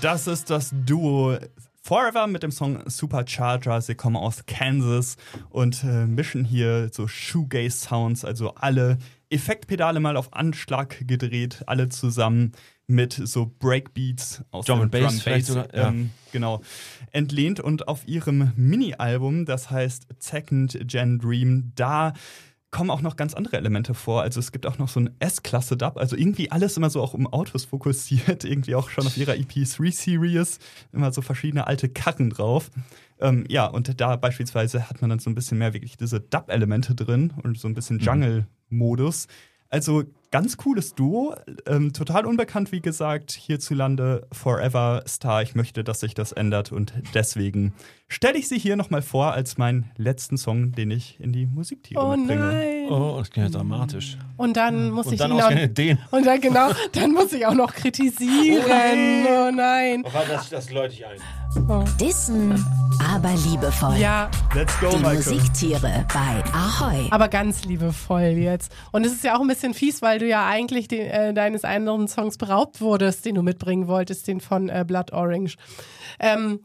Das ist das Duo Forever mit dem Song Supercharger. Sie kommen aus Kansas und äh, mischen hier so Shoegaze-Sounds, also alle Effektpedale mal auf Anschlag gedreht, alle zusammen mit so Breakbeats aus Drum dem and Bass Drum vielleicht sogar, ja. ähm, genau, entlehnt. Und auf ihrem Mini-Album, das heißt Second Gen Dream, da kommen auch noch ganz andere Elemente vor. Also es gibt auch noch so ein S-Klasse-Dub, also irgendwie alles immer so auch um Autos fokussiert, irgendwie auch schon auf ihrer E P drei Series, immer so verschiedene alte Karren drauf. Ähm, ja, und da beispielsweise hat man dann so ein bisschen mehr wirklich diese Dub-Elemente drin und so ein bisschen Jungle-Modus. Also ganz cooles Duo, ähm, total unbekannt, wie gesagt, hierzulande Forever Star. Ich möchte, dass sich das ändert und deswegen stelle ich sie hier nochmal vor als meinen letzten Song, den ich in die Musiktiere Oh mitbringe. nein. Oh, das klingt ja dramatisch. Und dann muss Und ich dann ihn auch, ausgerechnet den. und dann genau, dann muss ich auch noch kritisieren. Oh nein. Das, das läute ich ein. Dissen, aber liebevoll. Ja, Let's go, Die Michael. Musiktiere bei Ahoi. aber ganz liebevoll jetzt. Und es ist ja auch ein bisschen fies, weil du ja eigentlich den, äh, deines anderen Songs beraubt wurdest, den du mitbringen wolltest, den von äh, Blood Orange. Ähm,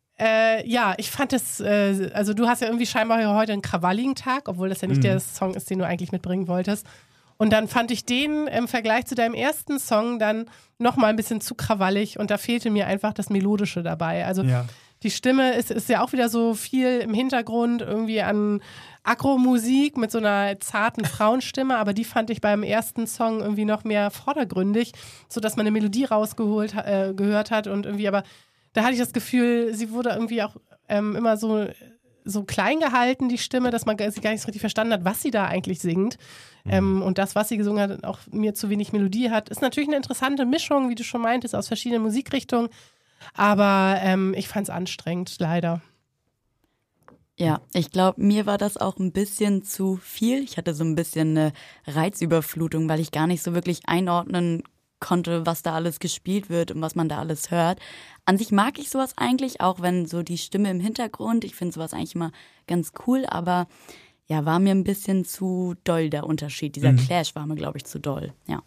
äh, ja, ich fand es, äh, also du hast ja irgendwie scheinbar heute einen krawalligen Tag, obwohl das ja nicht Mhm. der Song ist, den du eigentlich mitbringen wolltest. Und dann fand ich den im Vergleich zu deinem ersten Song dann nochmal ein bisschen zu krawallig und da fehlte mir einfach das Melodische dabei. Also Ja. die Stimme ist, ist ja auch wieder so viel im Hintergrund irgendwie an Agro-Musik mit so einer zarten Frauenstimme, aber die fand ich beim ersten Song irgendwie noch mehr vordergründig, sodass man eine Melodie rausgeholt äh, gehört hat und irgendwie, aber da hatte ich das Gefühl, sie wurde irgendwie auch ähm, immer so, so klein gehalten, die Stimme, dass man sie gar nicht so richtig verstanden hat, was sie da eigentlich singt. Ähm, und das, was sie gesungen hat, auch mir zu wenig Melodie hat, ist natürlich eine interessante Mischung, wie du schon meintest, aus verschiedenen Musikrichtungen. Aber ähm, ich fand es anstrengend, leider. Ja, ich glaube, mir war das auch ein bisschen zu viel. Ich hatte so ein bisschen eine Reizüberflutung, weil ich gar nicht so wirklich einordnen konnte, was da alles gespielt wird und was man da alles hört. An sich mag ich sowas eigentlich, auch wenn so die Stimme im Hintergrund, ich finde sowas eigentlich immer ganz cool, aber ja, war mir ein bisschen zu doll der Unterschied. Dieser Mhm. Clash war mir, glaube ich, zu doll, ja.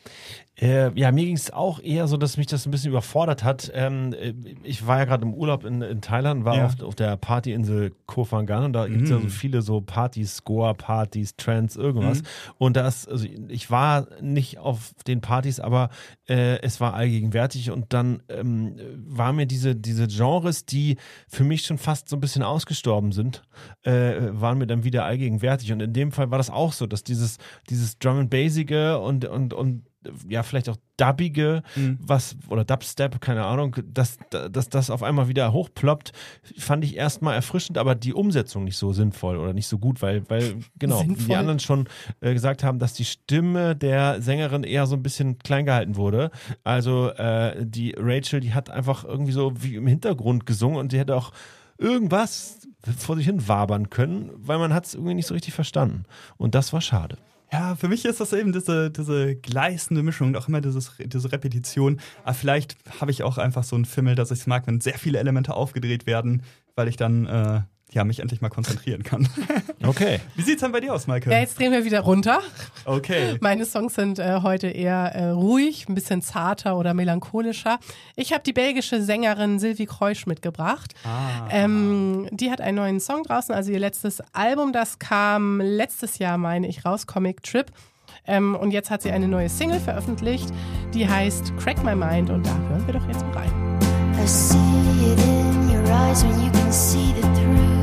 Äh, ja, mir ging es auch eher so, dass mich das ein bisschen überfordert hat. Ähm, ich war ja gerade im Urlaub in, in Thailand, war Ja. auf, auf der Partyinsel Koh Phangan und da gibt es ja so Mhm. viele so Partys, Goa-Partys, Trance, irgendwas. Mhm. Und das, also ich war nicht auf den Partys, aber äh, es war allgegenwärtig und dann ähm, waren mir diese, diese Genres, die für mich schon fast so ein bisschen ausgestorben sind, äh, waren mir dann wieder allgegenwärtig. Und in dem Fall war das auch so, dass dieses, dieses Drum and Bassige und, und, und ja, vielleicht auch Dubbige, Mhm. was, oder Dubstep, keine Ahnung, dass, dass das auf einmal wieder hochploppt, fand ich erstmal erfrischend, aber die Umsetzung nicht so sinnvoll oder nicht so gut, weil, weil genau, wie Sinnvoll. die anderen schon äh, gesagt haben, dass die Stimme der Sängerin eher so ein bisschen klein gehalten wurde. Also äh, die Rachel, die hat einfach irgendwie so wie im Hintergrund gesungen und sie hätte auch irgendwas vor sich hin wabern können, weil man hat es irgendwie nicht so richtig verstanden. Und das war schade. Ja, für mich ist das eben diese, diese gleißende Mischung und auch immer dieses, diese Repetition. Aber vielleicht habe ich auch einfach so einen Fimmel, dass ich es mag, wenn sehr viele Elemente aufgedreht werden, weil ich dann äh, ja, mich endlich mal konzentrieren kann. Okay. Wie sieht's dann bei dir aus, Maike? Ja, jetzt drehen wir wieder runter. Okay. Meine Songs sind äh, heute eher äh, ruhig, ein bisschen zarter oder melancholischer. Ich habe die belgische Sängerin Sylvie Kreusch mitgebracht. Ah. Ähm, die hat einen neuen Song draußen, also ihr letztes Album, das kam letztes Jahr, meine ich, raus, Comic Trip. Ähm, und jetzt hat sie eine neue Single veröffentlicht, die heißt Crack My Mind und da hören wir doch jetzt mal rein. I see it in your eyes when you can see the truth.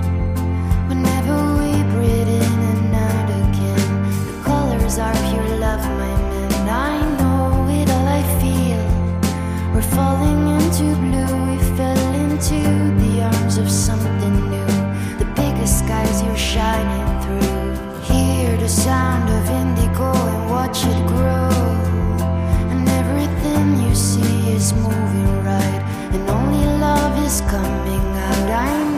Whenever we breathe in and out again, the colors are pure love, my man. I know it all, I feel. We're falling into blue, we fell into the arms of something new. The biggest skies you're shining through. Hear the sound of indigo and watch it grow. And everything you see is moving right. And only love is coming out. I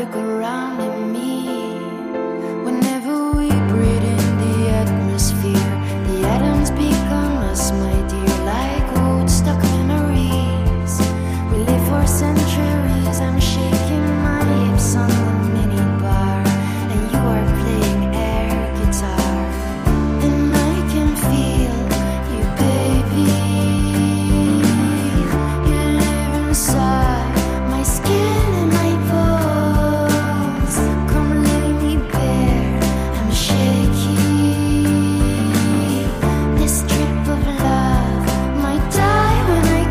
look around at me. Whenever we breathe in the atmosphere, the atoms become us, my dear, like wood stuck memories. We live for centuries. I'm shaking my hips on the mini bar, and you are playing air guitar, and I can feel you, baby. You live inside my skin and my bones. Come lay me bare, I'm shaky. This trip of love might die when I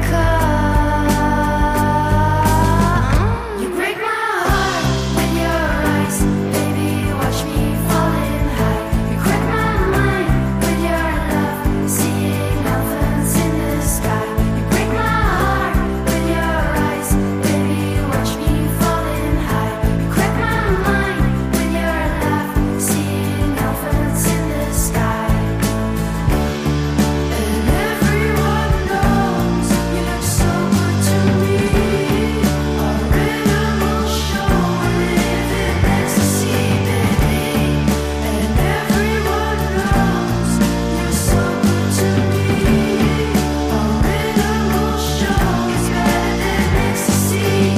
come. You break my heart with your eyes, baby, watch me falling high. You crack my mind with your love, seeing elephants in the sky. You break my heart with your eyes, baby, watch me falling high. You crack my mind with your love, seeing elephants in the sky. And everyone knows you look so good to me. Our rhythm will show we live in ecstasy, baby. And everyone knows you're so good to me. Our rhythm will show it's better than ecstasy.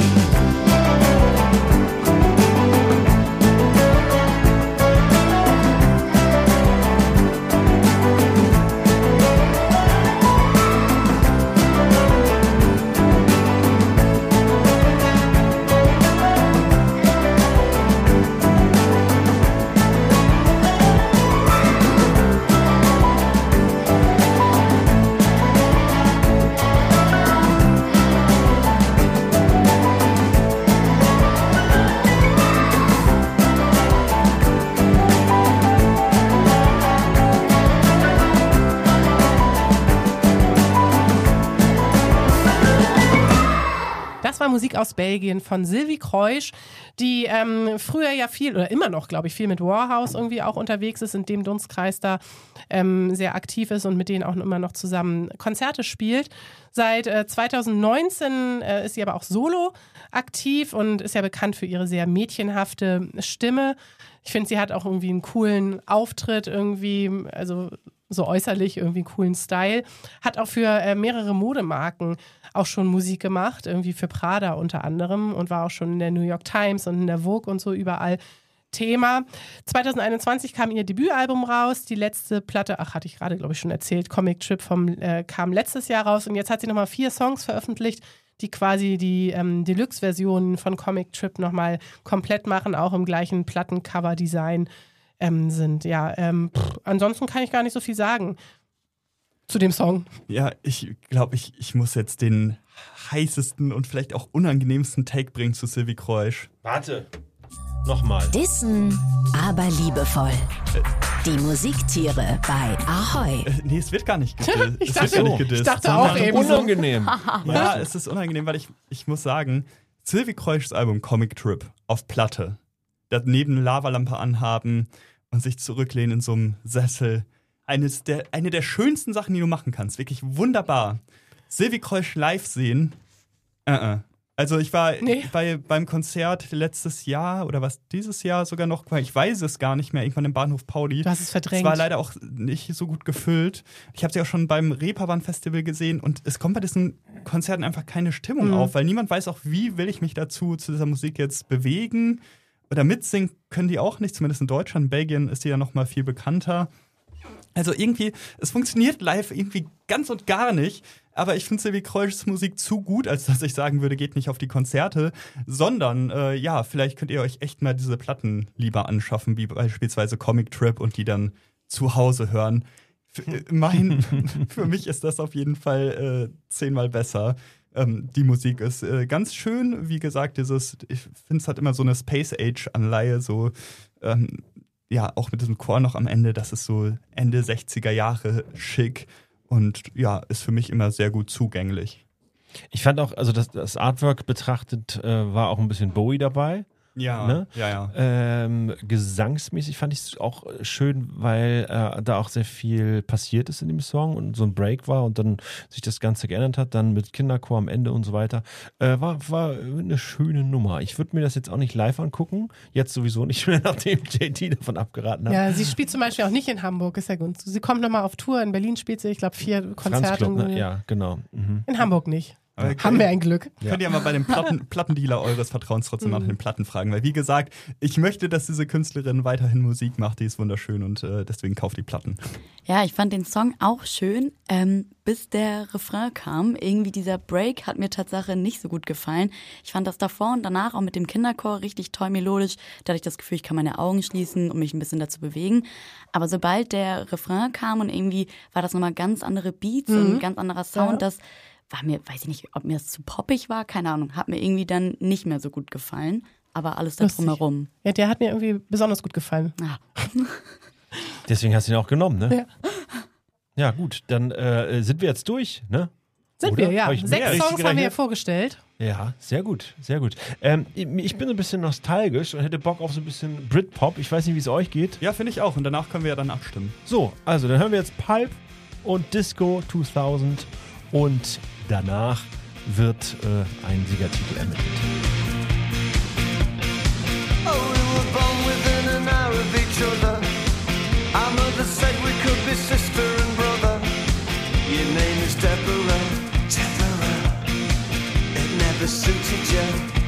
Das war Musik aus Belgien von Sylvie Kreusch, die ähm, früher ja viel, oder immer noch, glaube ich, viel mit Warhouse irgendwie auch unterwegs ist, in dem Dunstkreis da ähm, sehr aktiv ist und mit denen auch immer noch zusammen Konzerte spielt. Seit äh, zweitausendneunzehn äh, ist sie aber auch solo aktiv und ist ja bekannt für ihre sehr mädchenhafte Stimme. Ich finde, sie hat auch irgendwie einen coolen Auftritt irgendwie, also so äußerlich irgendwie einen coolen Style. Hat auch für äh, mehrere Modemarken auch schon Musik gemacht, irgendwie für Prada unter anderem und war auch schon in der New York Times und in der Vogue und so überall Thema. zweitausendeinundzwanzig kam ihr Debütalbum raus, die letzte Platte, ach, hatte ich gerade, glaube ich, schon erzählt, Comic Trip vom, äh, kam letztes Jahr raus und jetzt hat sie nochmal vier Songs veröffentlicht, die quasi die ähm, Deluxe-Versionen von Comic Trip nochmal komplett machen, auch im gleichen Plattencover-Design ähm, sind. Ja, ähm, pff, ansonsten kann ich gar nicht so viel sagen zu dem Song. Ja, ich glaube, ich, ich muss jetzt den heißesten und vielleicht auch unangenehmsten Take bringen zu Sylvie Kreusch. Warte. Nochmal. Dissen, aber liebevoll. Die Musiktiere bei Ahoi. Äh, nee, es wird gar nicht gedisst. Ich es dachte, wird gar nicht ich gedisst, dachte auch sondern- eben so. Unangenehm. Ja, es ist unangenehm, weil ich, ich muss sagen, Sylvie Kreuschs Album Comic Trip auf Platte, daneben Lavalampe anhaben und sich zurücklehnen in so einem Sessel. Eines der, eine der schönsten Sachen, die du machen kannst. Wirklich wunderbar. Sylvie Kreusch live sehen. Uh-uh. Also ich war Nee. bei, beim Konzert letztes Jahr oder was dieses Jahr sogar noch, ich weiß es gar nicht mehr, irgendwann im Bahnhof Pauli. Du hast es verdrängt. Es war leider auch nicht so gut gefüllt. Ich habe sie auch schon beim Reeperbahn-Festival gesehen und es kommt bei diesen Konzerten einfach keine Stimmung Mhm. auf, weil niemand weiß auch, wie will ich mich dazu, zu dieser Musik jetzt bewegen. Oder mitsingen können die auch nicht, zumindest in Deutschland. In Belgien ist die ja noch mal viel bekannter. Also irgendwie, es funktioniert live irgendwie ganz und gar nicht. Aber ich finde Sylvie Kreuschs Musik zu gut, als dass ich sagen würde, geht nicht auf die Konzerte. Sondern, äh, ja, vielleicht könnt ihr euch echt mal diese Platten lieber anschaffen, wie beispielsweise Comic Trip und die dann zu Hause hören. Für, äh, mein, für mich ist das auf jeden Fall äh, zehnmal besser. Ähm, die Musik ist äh, ganz schön. Wie gesagt, dieses, ich finde, es hat immer so eine Space-Age-Anleihe, so ähm, ja, auch mit diesem Chor noch am Ende, das ist so Ende sechziger Jahre schick und ja, ist für mich immer sehr gut zugänglich. Ich fand auch, also das, das Artwork betrachtet, äh, war auch ein bisschen Bowie dabei. Ja, Ne? ja, ja. Ähm, gesangsmäßig fand ich es auch schön, weil äh, da auch sehr viel passiert ist in dem Song und so ein Break war und dann sich das Ganze geändert hat, dann mit Kinderchor am Ende und so weiter. Äh, war, war eine schöne Nummer. Ich würde mir das jetzt auch nicht live angucken, jetzt sowieso nicht mehr, nachdem J T davon abgeraten hat. Ja, sie spielt zum Beispiel auch nicht in Hamburg, ist ja gut. Sie kommt nochmal auf Tour, in Berlin spielt sie, ich glaube, vier Konzerte. Franz Club, ne? Ja, genau. Mhm. In Hamburg nicht. Aber Haben wir ein Glück. Könnt ihr mal bei dem Platten, Plattendealer eures Vertrauens trotzdem nach den Platten fragen, weil wie gesagt, ich möchte, dass diese Künstlerin weiterhin Musik macht, die ist wunderschön und äh, deswegen kauft die Platten. Ja, ich fand den Song auch schön, ähm, bis der Refrain kam. Irgendwie dieser Break hat mir Tatsache nicht so gut gefallen. Ich fand das davor und danach auch mit dem Kinderchor richtig toll melodisch. Da hatte ich das Gefühl, ich kann meine Augen schließen und mich ein bisschen dazu bewegen. Aber sobald der Refrain kam und irgendwie war das nochmal ganz andere Beats mhm. und ein ganz anderer Sound, Ja. das war mir, weiß ich nicht, ob mir das zu poppig war, keine Ahnung, hat mir irgendwie dann nicht mehr so gut gefallen. Aber alles da Lustig. drumherum. Ja, der hat mir irgendwie besonders gut gefallen. Ah. Deswegen hast du ihn auch genommen, ne? Ja. Ja, gut, dann äh, sind wir jetzt durch, ne? Sind Oder? wir, ja. Hab ich mehr Sechs richtig Songs haben wir ja gerechnet? vorgestellt. Ja, sehr gut, sehr gut. Ähm, ich bin so ein bisschen nostalgisch und hätte Bock auf so ein bisschen Britpop. Ich weiß nicht, wie es euch geht. Ja, finde ich auch und danach können wir ja dann abstimmen. So, also dann hören wir jetzt Pulp und Disco zweitausend und danach wird äh, ein Siegertitel ermittelt. Oh, we were born within an hour of each other. Our mother said we could be sister and brother. Your name is Deborah, Deborah. It never suited you.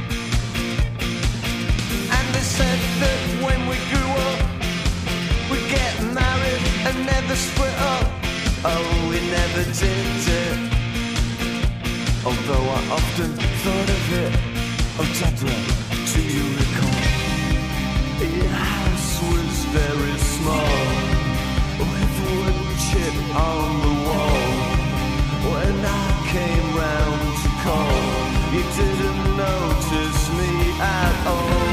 And they said that when we grew up, we'd get married and never split up. Oh, we never did it. Although I often thought of it. Oh, Deborah, do you recall? Your house was very small, with wood chip on the wall. When I came round to call, you didn't notice me at all.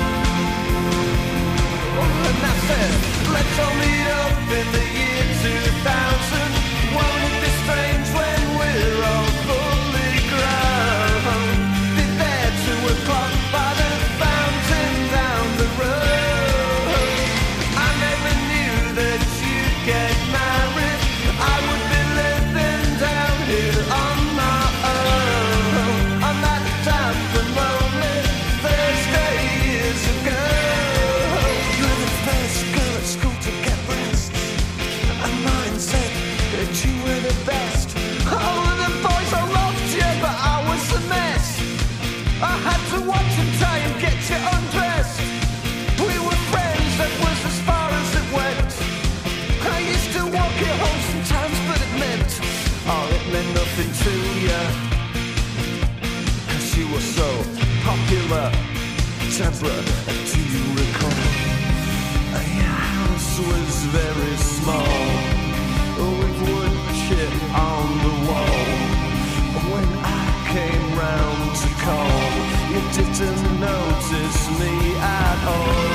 And I said, let's all meet up in the year two thousand. Won't it be strange when we're all fully grown? Be there two o'clock by the fountain down the road. I never knew that you'd get married. I would be living down here on my own. On that damp and lonely Thursday years ago. You were the first girl at school to get breasts, and mine said that you were the best. All of the boys I loved you, but I was a mess. I had to watch and try and get you undressed. We were friends, that was as far as it went. I used to walk you home sometimes, but it meant, oh, it meant nothing to you. Cause you were so popular. Deborah, do you recall? Your house was very small, with wood chip on the wall. When I came round to call, you didn't notice me at all.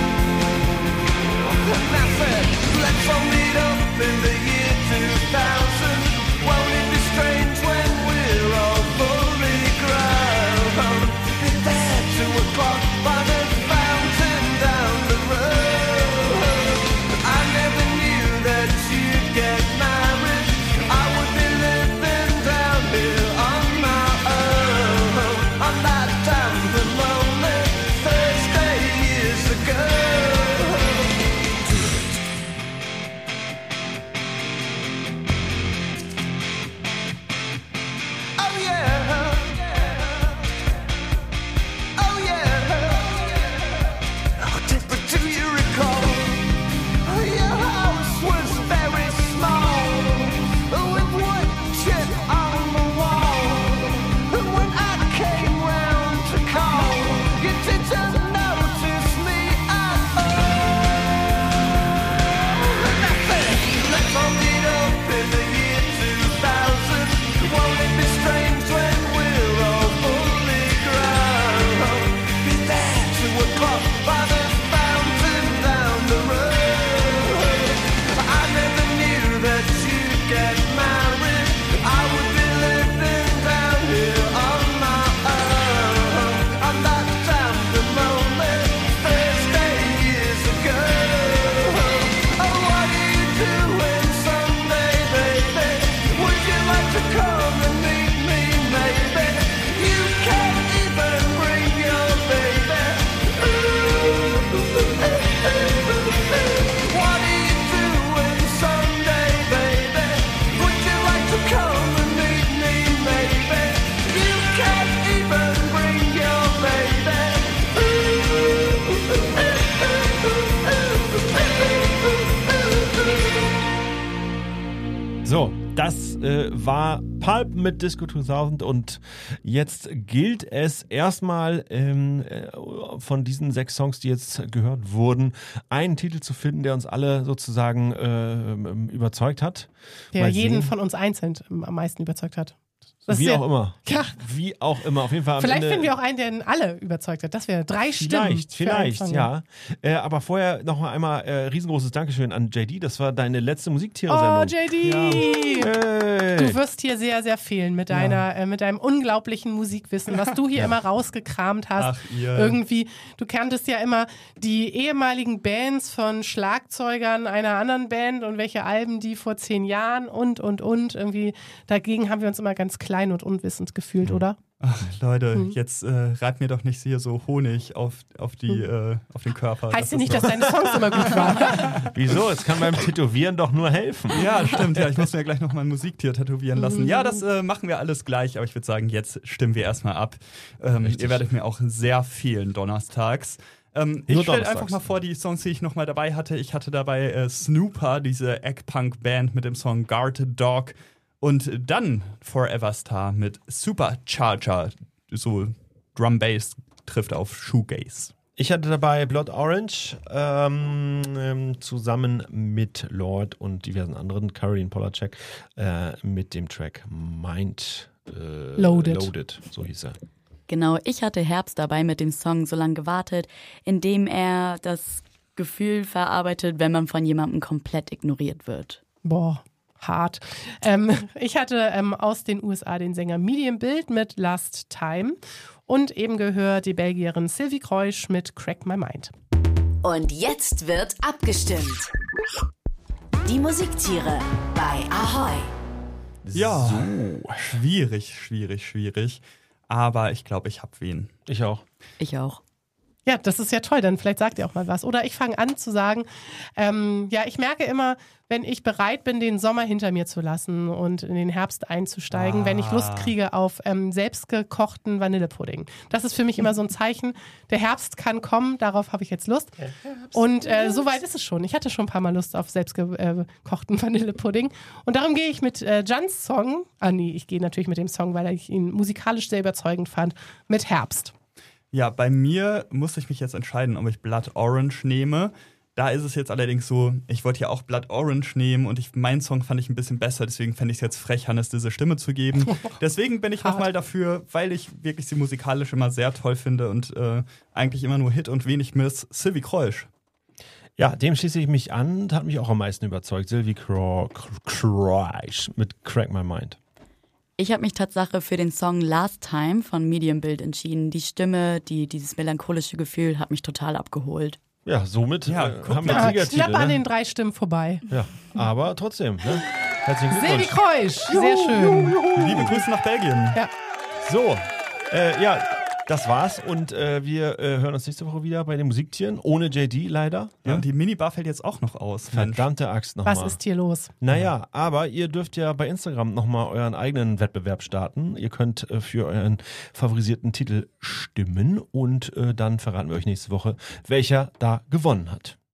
And I said, let's all meet up in the year two thousand. Won't it be strange when we're all fully grown? Be there two o'clock by the äh, war Pulp mit Disco zweitausend und jetzt gilt es erstmal ähm, äh, von diesen sechs Songs, die jetzt gehört wurden, einen Titel zu finden, der uns alle sozusagen äh, überzeugt hat. Der Mal jeden sehen. von uns einzeln am meisten überzeugt hat. Das Wie ist ja- auch immer. Ja. Wie auch immer. Auf jeden Fall am Vielleicht Ende finden wir auch einen, der alle überzeugt hat. Das wäre drei Stimmen. Vielleicht, für einen vielleicht, Song. ja. Äh, aber vorher noch mal einmal äh, riesengroßes Dankeschön an J D. Das war deine letzte Oh, Musiktiere-Sendung. J D! Hey. Du wirst hier sehr, sehr fehlen mit deiner, äh, mit deinem unglaublichen Musikwissen, was du hier immer rausgekramt hast. Ach, ihr. Irgendwie, du kanntest ja immer die ehemaligen Bands von Schlagzeugern einer anderen Band und welche Alben die vor zehn Jahren und, und, und. Irgendwie, dagegen haben wir uns immer ganz klein und unwissend gefühlt, oder? Ach, Leute, Hm. jetzt äh, reibt mir doch nicht hier so Honig auf, auf, die, äh, auf den Körper. Heißt ja ist nicht, doch- dass deine Songs immer gut waren. Wieso? Es kann beim Tätowieren doch nur helfen. Ja, stimmt. Ja, ich muss mir gleich noch mal ein Musiktier tätowieren lassen. Ja, das äh, machen wir alles gleich, aber ich würde sagen, jetzt stimmen wir erstmal ab. Ähm, ihr werdet mir auch sehr fehlen donnerstags. Ähm, ich Nur stelle donnerstags. einfach mal vor, die Songs, die ich noch mal dabei hatte. Ich hatte dabei äh, Snooper, diese Egg-Punk-Band mit dem Song Guarded Dog. Und dann Forever Star mit Supercharger. So Drum-Bass trifft auf Shoegaze. Ich hatte dabei Blood Orange ähm, ähm, zusammen mit Lord und diversen anderen, Caroline Polacek, äh, mit dem Track Mind äh, Loaded. Loaded, so hieß er. Genau, ich hatte Herbst dabei mit dem Song So lange gewartet, in dem er das Gefühl verarbeitet, wenn man von jemandem komplett ignoriert wird. Boah, hart. Ähm, ich hatte ähm, aus den U S A den Sänger Medium Build mit Last Time und eben gehört die Belgierin Sylvie Kreusch mit Crack My Mind. Und jetzt wird abgestimmt. Die Musiktiere bei Ahoi. Ja, schwierig, schwierig, schwierig. Aber ich glaube, ich hab wen. Ich auch. Ich auch. Ja, das ist ja toll, dann vielleicht sagt ihr auch mal was. Oder ich fange an zu sagen, ähm, ja, ich merke immer, wenn ich bereit bin, den Sommer hinter mir zu lassen und in den Herbst einzusteigen, Ah. wenn ich Lust kriege auf ähm, selbstgekochten Vanillepudding. Das ist für mich immer so ein Zeichen, der Herbst kann kommen, darauf habe ich jetzt Lust. Und äh, so weit ist es schon. Ich hatte schon ein paar Mal Lust auf selbstgekochten Vanillepudding. Und darum gehe ich mit äh, Jans Song, ah nee, ich gehe natürlich mit dem Song, weil ich ihn musikalisch sehr überzeugend fand, mit Herbst. Ja, bei mir musste ich mich jetzt entscheiden, ob ich Blood Orange nehme. Da ist es jetzt allerdings so, ich wollte ja auch Blood Orange nehmen und ich, meinen Song fand ich ein bisschen besser, deswegen fände ich es jetzt frech, Hannes diese Stimme zu geben. Deswegen bin ich nochmal dafür, weil ich wirklich sie musikalisch immer sehr toll finde und äh, eigentlich immer nur Hit und wenig Miss, Sylvie Kreusch. Ja, dem schließe ich mich an, hat mich auch am meisten überzeugt. Sylvie Kro- Kreusch mit Crack My Mind. Ich habe mich Tatsache für den Song Last Time von Medium Build entschieden. Die Stimme, die, dieses melancholische Gefühl hat mich total abgeholt. Ja, somit Ja, äh, guck haben wir Ja, Siegertitel. knapp an Ne? den drei Stimmen vorbei. Ja, aber trotzdem. Ne? Herzlichen Sylvie Glückwunsch. Kreusch, sehr schön. Liebe Grüße nach Belgien. Ja. So, äh, ja, das war's und äh, wir äh, hören uns nächste Woche wieder bei den Musiktieren, ohne J D leider. Ja, Ne? und die Minibar fällt jetzt auch noch aus. Mensch. Verdammte Axt nochmal. Was ist hier los? Naja, aber ihr dürft ja bei Instagram nochmal euren eigenen Wettbewerb starten. Ihr könnt äh, für euren favorisierten Titel stimmen und äh, dann verraten wir euch nächste Woche, welcher da gewonnen hat.